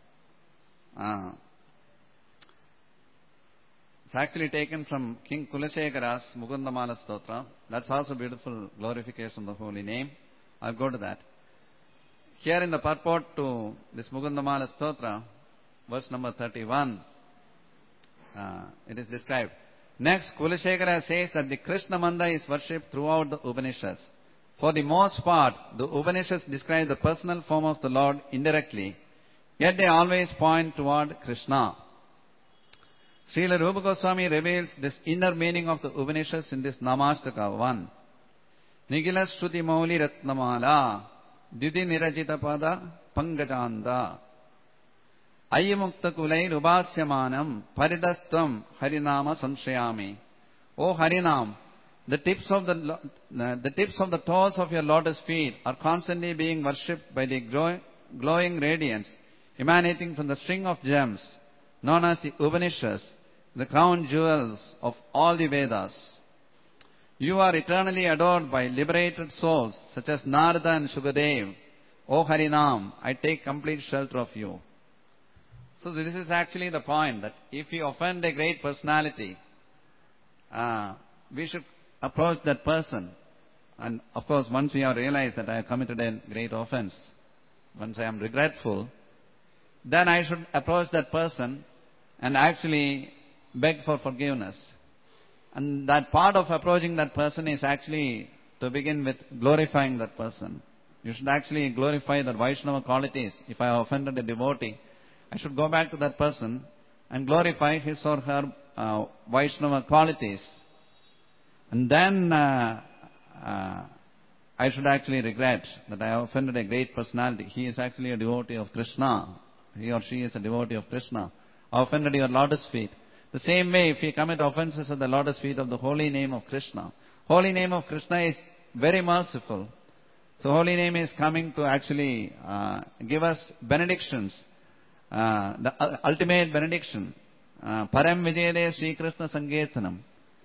It's actually taken from King Kulashekara's Mukundamala Stotra. That's also beautiful glorification of the holy name. I'll go to that. Here in the purport to this Mukundamala Stotra, verse number 31, it is described. Next, Kulashekara says that the Krishna Manda is worshipped throughout the Upanishads. For the most part, the Upanishads describe the personal form of the Lord indirectly, yet they always point toward Krishna. Srila Rupa Goswami reveals this inner meaning of the Upanishads in this Namashtaka 1. Nigila Shruti Mauli Ratnamala Didi Nirajita Pada Pangajanda Ayyamukta Kulair Ubhasyamanam Paridastvam Harinama Samshayami. O Harinam, the tips of the toes of your lotus feet are constantly being worshipped by the glowing radiance emanating from the string of gems known as the Upanishads, the crown jewels of all the Vedas. You are eternally adored by liberated souls such as Narada and Shukadev. O Harinam, I take complete shelter of you. So this is actually the point, that if we offend a great personality, we should approach that person. And of course, once we have realized that I have committed a great offense, once I am regretful, then I should approach that person and actually beg for forgiveness. And that part of approaching that person is actually to begin with glorifying that person. You should actually glorify the Vaishnava qualities. If I have offended a devotee, I should go back to that person and glorify his or her Vaishnava qualities. And then I should actually regret that I have offended a great personality. He is actually a devotee of Krishna. He or she is a devotee of Krishna. I offended your lotus feet. The same way, if we commit offenses at the lotus feet of the holy name of Krishna, holy name of Krishna is very merciful. So holy name is coming to actually give us benedictions. The ultimate benediction. Param Vijayade Sri Krishna Sankirtanam.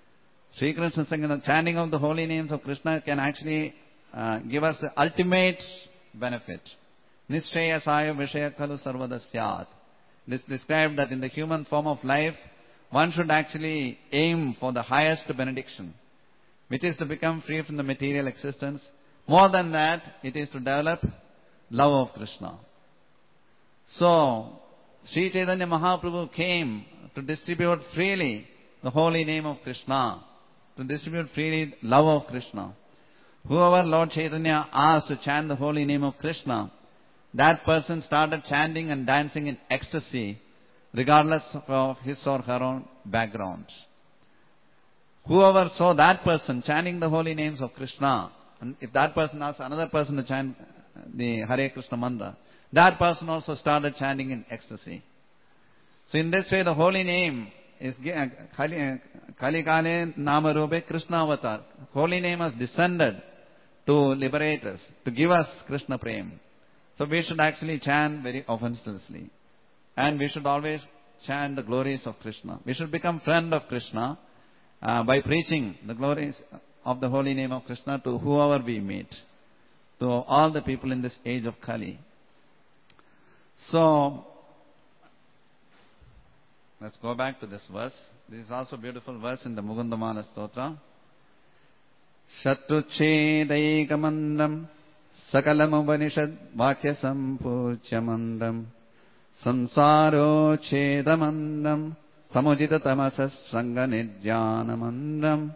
Sri Krishna Sankirtan, chanting of the holy names of Krishna can actually give us the ultimate benefit. Nishreyasaya vishaya khalu sarvada syat. It is described that in the human form of life, one should actually aim for the highest benediction, which is to become free from the material existence. More than that, it is to develop love of Krishna. So, Sri Chaitanya Mahaprabhu came to distribute freely the holy name of Krishna, to distribute freely love of Krishna. Whoever Lord Chaitanya asked to chant the holy name of Krishna, that person started chanting and dancing in ecstasy, regardless of his or her own background. Whoever saw that person chanting the holy names of Krishna, and if that person asked another person to chant the Hare Krishna mantra, that person also started chanting in ecstasy. So in this way, the holy name is Kali Kale Nama Rube Krishna Avatar. Holy name has descended to liberate us, to give us Krishna Prem. So we should actually chant very offensively. And we should always chant the glories of Krishna. We should become friend of Krishna by preaching the glories of the holy name of Krishna to whoever we meet, to all the people in this age of Kali. So, let's go back to this verse. This is also a beautiful verse in the Mukundamala Stotra. Shatruchedaikamandam Sakalam Upanishad Vakya Sampurchamandam Sansaro Chedamandam Samujita Tamasas Sanga Nidyanamandam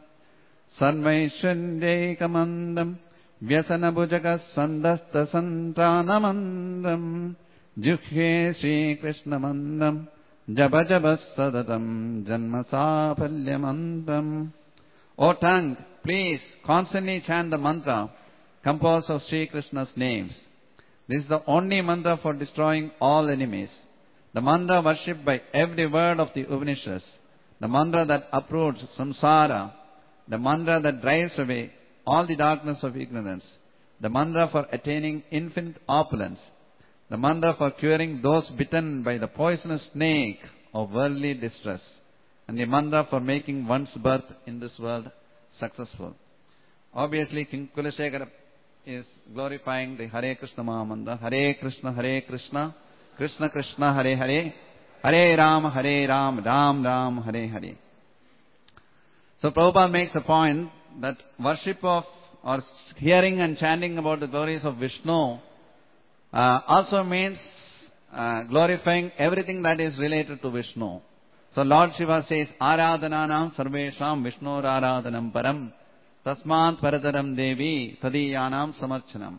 Sarvaishwandaikamandam Vyasana Bhujaga Sandasta Santranamandam Juhye Sri Krishna Mandam Jaba Jaba Sadatam Janma Sapalyamandam. O tongue, please constantly chant the mantra composed of Sri Krishna's names. This is the only mantra for destroying all enemies. The mantra worshipped by every word of the Upanishads. The mantra that uproots samsara. The mantra that drives away all the darkness of ignorance. The mantra for attaining infinite opulence. The mantra for curing those bitten by the poisonous snake of worldly distress. And the mantra for making one's birth in this world successful. Obviously, King Kulashekara is glorifying the Hare Krishna Mahamantra. Hare Krishna, Krishna Krishna, Hare Hare, Hare Ram, Ram Ram, Hare Hare. So Prabhupada makes a point that worship of or hearing and chanting about the glories of Vishnu also means glorifying everything that is related to Vishnu. So Lord Shiva says, Aradhananam sarvesham Vishnur aradhanam param tasmat paradaram devi tadiyanam samarchanam.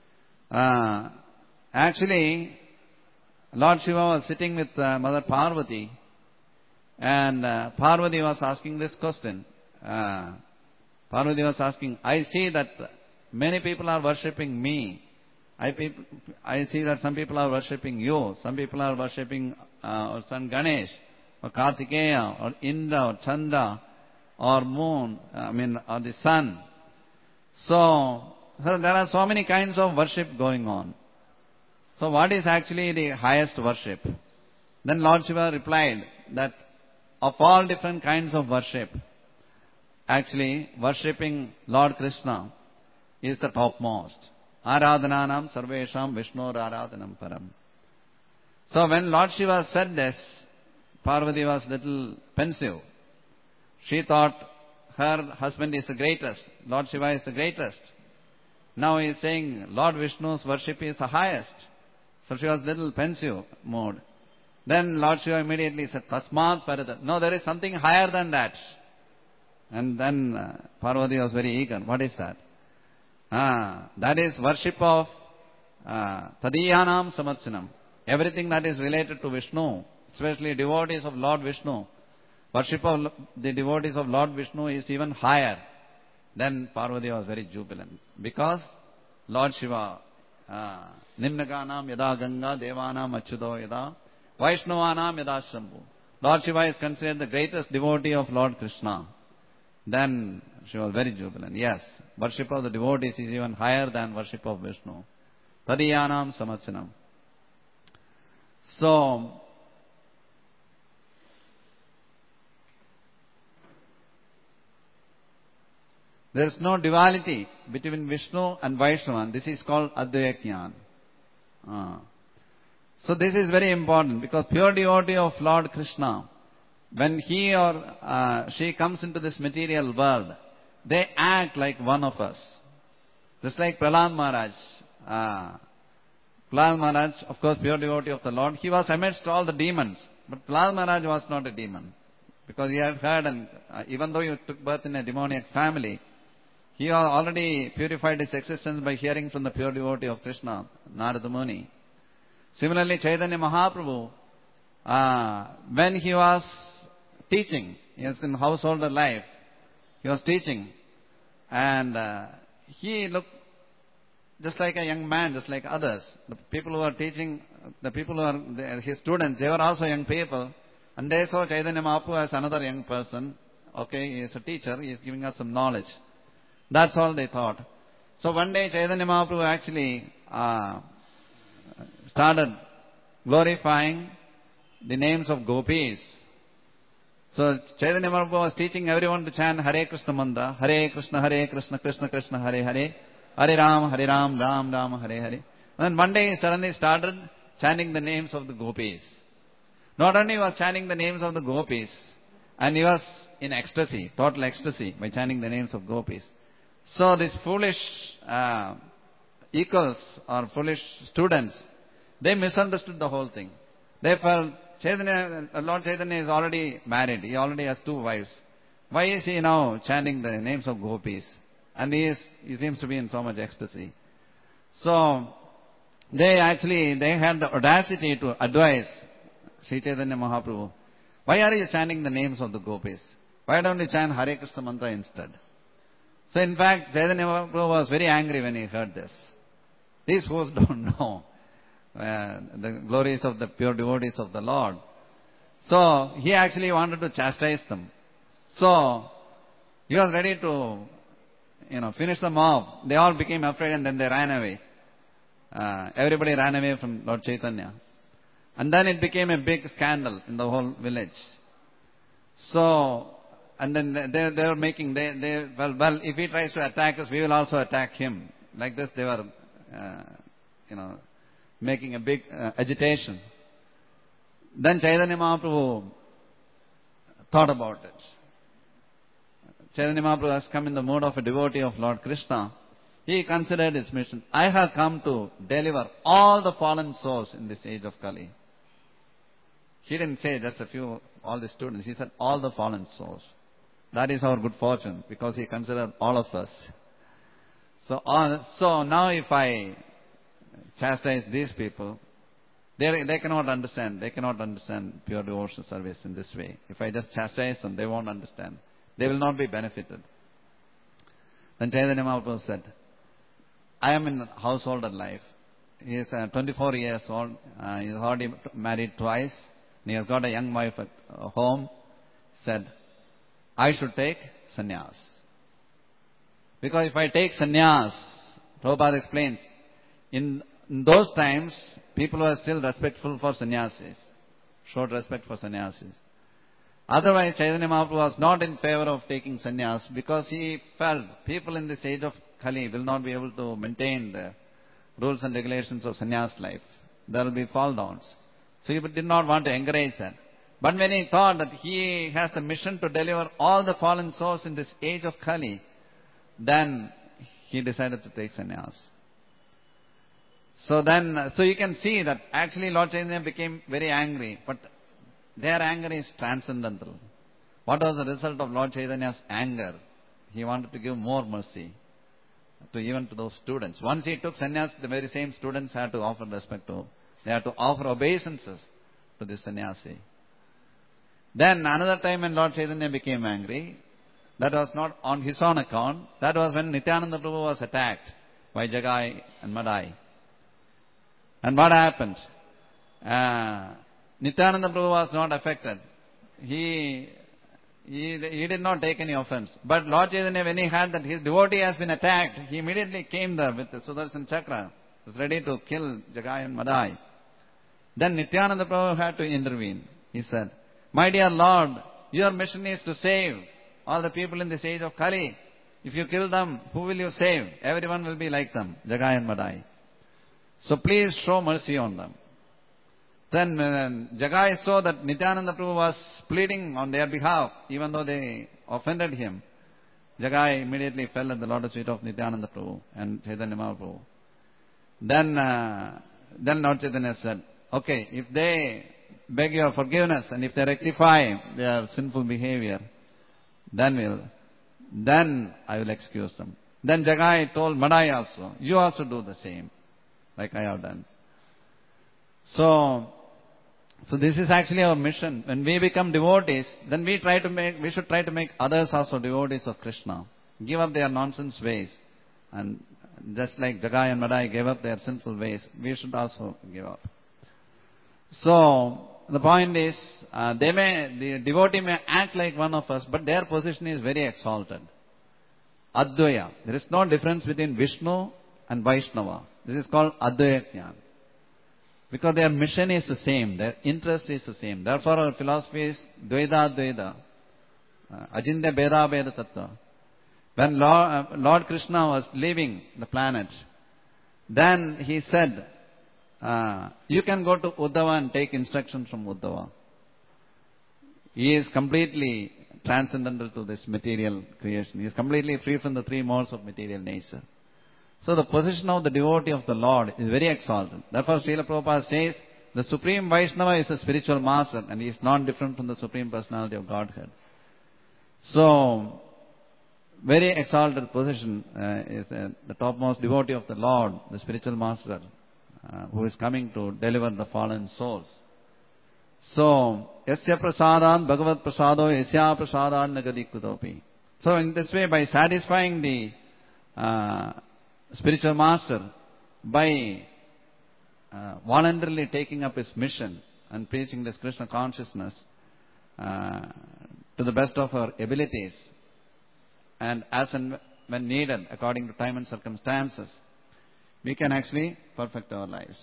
Actually, Lord Shiva was sitting with Mother Parvati, and Parvati was asking this question. Parvati was asking, I see that many people are worshipping me. I see that some people are worshipping you. Some people are worshipping our son Ganesh, or Kartikeya, or Indra, or Chandra, or moon, or the sun. So there are so many kinds of worship going on. So what is actually the highest worship? Then Lord Shiva replied that of all different kinds of worship, actually worshipping Lord Krishna is the topmost. Aradhananam sarvesham Vishnur aradhanam param. So when Lord Shiva said this, Parvati was little pensive. She thought her husband is the greatest. Lord Shiva is the greatest. Now he is saying Lord Vishnu's worship is the highest. So she was little pensive mood. Then Lord Shiva immediately said, Tasmat Parada. No, there is something higher than that. And then Parvati was very eager. What is that? That is worship of Tadiyanam Samarchanam. Everything that is related to Vishnu, especially devotees of Lord Vishnu. Worship of the devotees of Lord Vishnu is even higher. Then Parvati was very jubilant. Because Lord Shiva, Nimnaganam yada Ganga Devanam Achyuto yada Vaishnavanam yada Shambhu. Lord Shiva is considered the greatest devotee of Lord Krishna. Then she was very jubilant. Yes, worship of the devotees is even higher than worship of Vishnu. Tadiyanam Samarchanam. So, There is no duality between Vishnu and Vaishnavan. This is called Advaya Jnana. So this is very important, because pure devotee of Lord Krishna, when he or she comes into this material world, they act like one of us. Just like Prahlad Maharaj. Prahlad Maharaj, of course, pure devotee of the Lord, he was amidst all the demons. But Prahlad Maharaj was not a demon. Because he had heard, and even though he took birth in a demoniac family, he already purified his existence by hearing from the pure devotee of Krishna, Narada Muni. Similarly, Chaitanya Mahaprabhu, when he was teaching, he was in householder life, he was teaching, and he looked just like a young man, just like others. The people who are teaching, the people who are his students, they were also young people, and they saw Chaitanya Mahaprabhu as another young person. Okay, he is a teacher, he is giving us some knowledge. That's all they thought. So one day Chaitanya Mahaprabhu actually started glorifying the names of gopis. So Chaitanya Mahaprabhu was teaching everyone to chant Hare Krishna mantra, Hare Krishna, Krishna Krishna, Hare Hare, Hare Ram, Ram Ram, Hare Hare. And then one day he suddenly started chanting the names of the gopis. Not only was chanting the names of the gopis, and he was in ecstasy, total ecstasy, by chanting the names of gopis. So these foolish equals or foolish students, they misunderstood the whole thing. They felt Lord Chaitanya is already married. He already has 2 wives. Why is he now chanting the names of gopis? And he seems to be in so much ecstasy. So they had the audacity to advise Sri Chaitanya Mahaprabhu, why are you chanting the names of the gopis? Why don't you chant Hare Krishna mantra instead? So in fact, Chaitanya Mahaprabhu was very angry when he heard this. These fools don't know the glories of the pure devotees of the Lord. So he actually wanted to chastise them. So he was ready to, finish them off. They all became afraid and then they ran away. Everybody ran away from Lord Chaitanya. And then it became a big scandal in the whole village. So, and then they were making, well, if he tries to attack us, we will also attack him. Like this, they were, making a big agitation. Then Chaitanya Mahaprabhu thought about it. Chaitanya Mahaprabhu has come in the mood of a devotee of Lord Krishna. He considered his mission. I have come to deliver all the fallen souls in this age of Kali. He didn't say just a few, all the students. He said all the fallen souls. That is our good fortune, because he considered all of us. So now if I chastise these people, they cannot understand. They cannot understand pure devotional service in this way. If I just chastise them, they won't understand. They will not be benefited. Then Chaitanya Mahaprabhu said, I am in householder life. He is 24 years old. He is already married twice. And he has got a young wife at home. Said, I should take sannyas. Because if I take sannyas, Prabhupada explains, in those times, people were still respectful for sannyasis. Showed respect for sannyasis. Otherwise, Chaitanya Mahaprabhu was not in favor of taking sannyas, because he felt people in this age of Kali will not be able to maintain the rules and regulations of sannyas life. There will be fall downs. So he did not want to encourage that. But when he thought that he has a mission to deliver all the fallen souls in this age of Kali, then he decided to take sannyas. So you can see that actually Lord Chaitanya became very angry, but their anger is transcendental. What was the result of Lord Chaitanya's anger? He wanted to give more mercy even to those students. Once he took sannyas, the very same students had to offer respect to. They had to offer obeisances to this sannyasi. Then another time when Lord Chaitanya became angry, that was not on his own account. That was when Nityananda Prabhu was attacked by Jagai and Madai. And what happened? Nityananda Prabhu was not affected. He did not take any offense. But Lord Chaitanya, when he heard that his devotee has been attacked, he immediately came there with the Sudarshan Chakra. He was ready to kill Jagai and Madai. Then Nityananda Prabhu had to intervene. He said, my dear Lord, your mission is to save all the people in this age of Kali. If you kill them, who will you save? Everyone will be like them, Jagai and Madai. So please show mercy on them. Then Jagai saw that Nityananda Prabhu was pleading on their behalf, even though they offended him. Jagai immediately fell at the lotus feet of Nityananda Prabhu and Chaitanya Mahaprabhu. Then Lord Chaitanya said, okay, if they beg your forgiveness and if they rectify their sinful behavior, then I will excuse them. Then Jagai told Madai also, you also do the same, like I have done. So this is actually our mission. When we become devotees, then we should try to make others also devotees of Krishna. Give up their nonsense ways. And just like Jagai and Madai gave up their sinful ways, we should also give up. So the point is, the devotee may act like one of us, but their position is very exalted. Advaya. There is no difference between Vishnu and Vaishnava. This is called Advaya Jnana. Because their mission is the same, their interest is the same. Therefore our philosophy is Dvaita Advaita, Ajindya Beda Beda Tattva. When Lord Krishna was leaving the planet, then he said, you can go to Uddhava and take instruction from Uddhava. He is completely transcendental to this material creation. He is completely free from the three modes of material nature. So the position of the devotee of the Lord is very exalted. Therefore Srila Prabhupada says, the Supreme Vaishnava is a spiritual master and he is not different from the Supreme Personality of Godhead. So, very exalted position is the topmost devotee of the Lord, the spiritual master, who is coming to deliver the fallen souls. So, Yasya prasadān bhagavat prasado yasya prasadān nagadi kutopi. So in this way, by satisfying the spiritual master, by voluntarily taking up his mission and preaching this Krishna consciousness to the best of our abilities, and as and when needed according to time and circumstances, we can actually perfect our lives.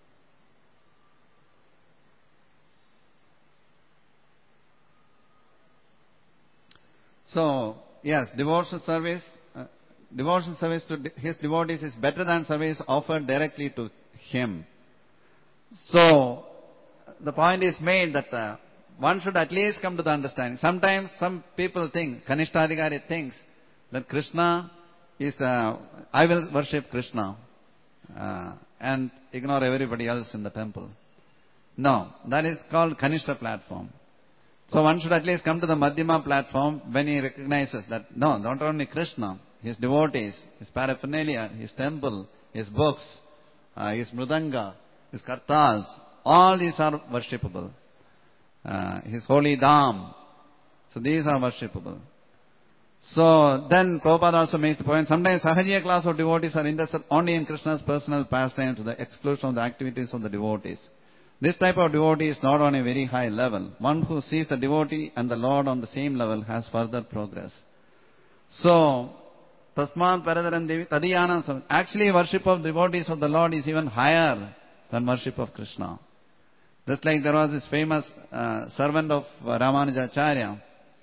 So, yes, devotional service to his devotees is better than service offered directly to him. So, the point is made that one should at least come to the understanding. Sometimes some people think, Kanishtadhikari thinks that Krishna is, I will worship Krishna and ignore everybody else in the temple. No, that is called Kanishta platform. So one should at least come to the Madhyama platform when he recognizes that, no, not only Krishna, his devotees, his paraphernalia, his temple, his books, his mridanga, his kartas, all these are worshipable. His holy dham. So these are worshipable. So then Prabhupada also makes the point, sometimes Sahajiya class of devotees are interested only in Krishna's personal pastime to the exclusion of the activities of the devotees. This type of devotee is not on a very high level. One who sees the devotee and the Lord on the same level has further progress. So, Tasmat Paradaram Devi Tadiyanam. Actually, worship of devotees of the Lord is even higher than worship of Krishna. Just like there was this famous servant of Ramanujacharya.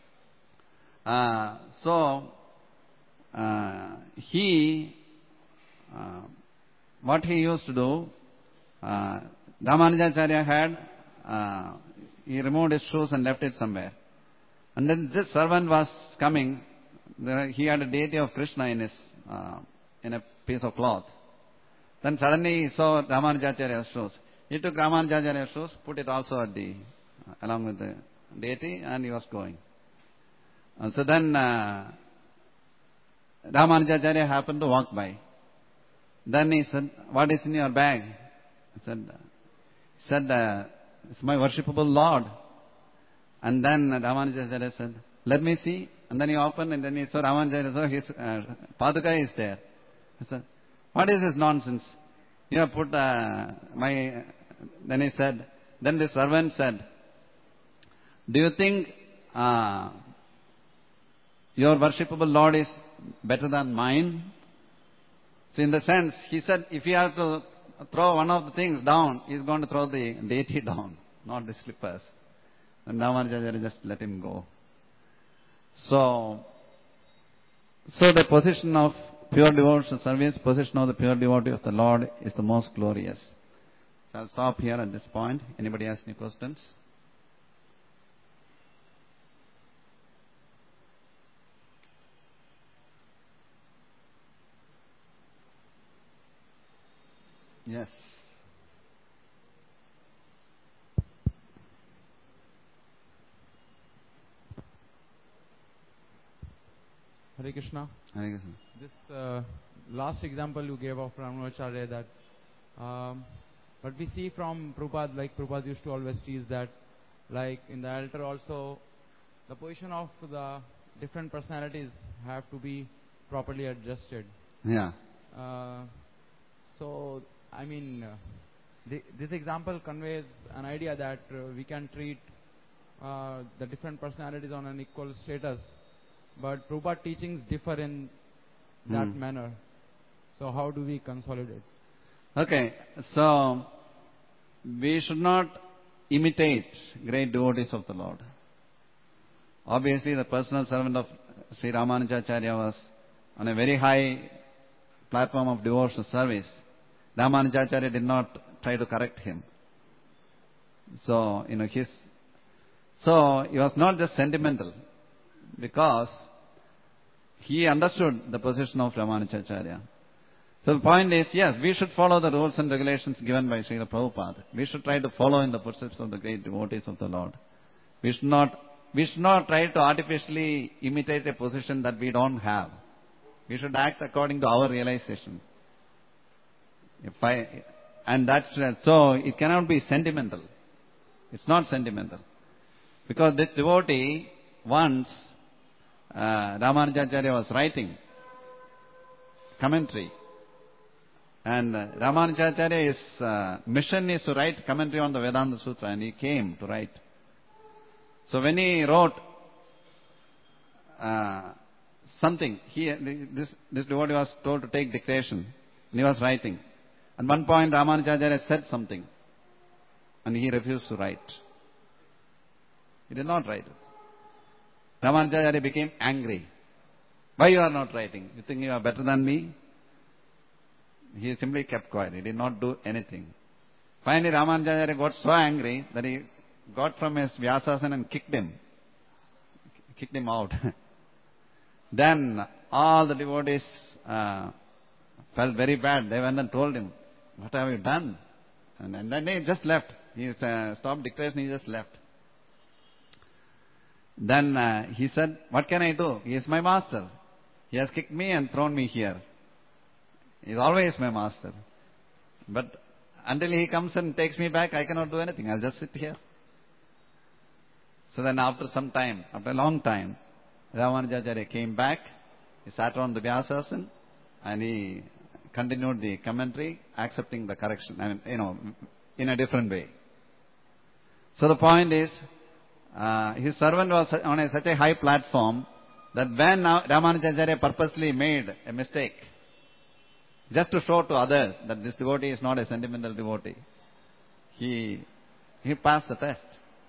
What he used to do, Ramanujacharya had, he removed his shoes and left it somewhere. And then this servant was coming, he had a deity of Krishna in a piece of cloth. Then suddenly he saw Ramanujacharya's shoes. He took Ramanujacharya's shoes, put it also at along with the deity, and he was going. So then Ramanujacharya happened to walk by. Then he said, what is in your bag? He said, it's my worshipable Lord. And then Ramanujacharya said, let me see. And then he opened and then he saw Ramanujacharya, so his Paduka is there. He said, what is this nonsense? You have put then he said, then the servant said, do you think your worshipable Lord is better than mine? So in the sense, he said, if you have to throw one of the things down, he's going to throw the deity down, not the slippers. And Ramanujacharya just let him go. So, So the position of pure devotional service, position of the pure devotee of the Lord is the most glorious. So I'll stop here at this point. Anybody has any questions? Yes. Hare Krishna. Hare Krishna. This last example you gave of Ramanujacharya, that but we see from Prabhupada, like Prabhupada used to always tease that, like in the altar also, the position of the different personalities have to be properly adjusted. Yeah. So, I mean, this example conveys an idea that we can treat the different personalities on an equal status, but Prabhupada teachings differ in that manner. So how do we consolidate? Okay, so we should not imitate great devotees of the Lord. Obviously, the personal servant of Sri Ramanujacharya was on a very high platform of devotional service. Ramanujacharya did not try to correct him. So, he was not just sentimental, because he understood the position of Ramanujacharya. So the point is, yes, we should follow the rules and regulations given by Srila Prabhupada. We should try to follow in the footsteps of the great devotees of the Lord. We should not try to artificially imitate a position that we don't have. We should act according to our realization. So it cannot be sentimental. It's not sentimental. Because this devotee, once Ramanujacharya was writing commentary, and Ramanujacharya's mission is to write commentary on the Vedanta Sutra, and he came to write. So when he wrote something, this devotee was told to take dictation, and he was writing. At one point, Ramanujacharya said something, and he refused to write. He did not write it. Ramanujacharya became angry. Why you are not writing? You think you are better than me? He simply kept quiet. He did not do anything. Finally, Ramanujacharya got so angry that he got from his Vyasasana and kicked him out. Then all the devotees felt very bad. They went and told him, "What have you done?" And then he just left. He stopped dictation, he just left. Then he said, "What can I do? He is my master. He has kicked me and thrown me here. He is always my master. But until he comes and takes me back, I cannot do anything. I'll just sit here." So then after a long time, Ramanujacharya came back. He sat on the Vyasasana and he continued the commentary, accepting the correction, in a different way. So the point is, his servant was on such a high platform that when Ramanujacharya purposely made a mistake, just to show to others that this devotee is not a sentimental devotee, he passed the test.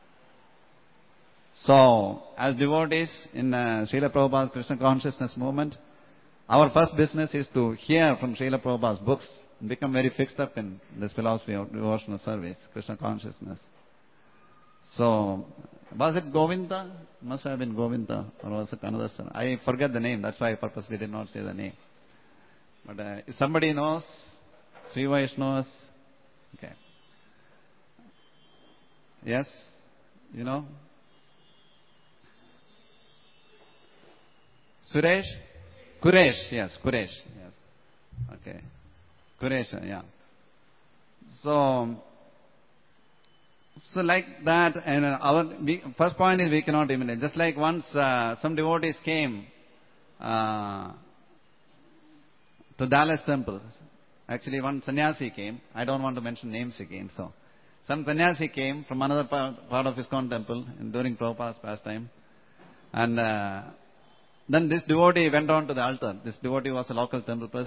So, as devotees in Srila Prabhupada's Krishna consciousness movement, our first business is to hear from Srila Prabhupada's books and become very fixed up in this philosophy of devotional service, Krishna consciousness. So, was it Govinda? Must have been Govinda, or was it another son? I forget the name, that's why I purposely did not say the name. But if somebody knows, Sri Vaishnavas, okay. Yes? You know? Suresh? Kuresh, yes, Kuresh, yes. Okay. Kuresh, yeah. So like that, and first point is we cannot imitate. Just like once some devotees came to Dallas temple. Actually, one sannyasi came. I don't want to mention names again. So, some sannyasi came from another part of ISKCON temple during Prabhupada's pastime. And then this devotee went on to the altar. This devotee was a local temple president.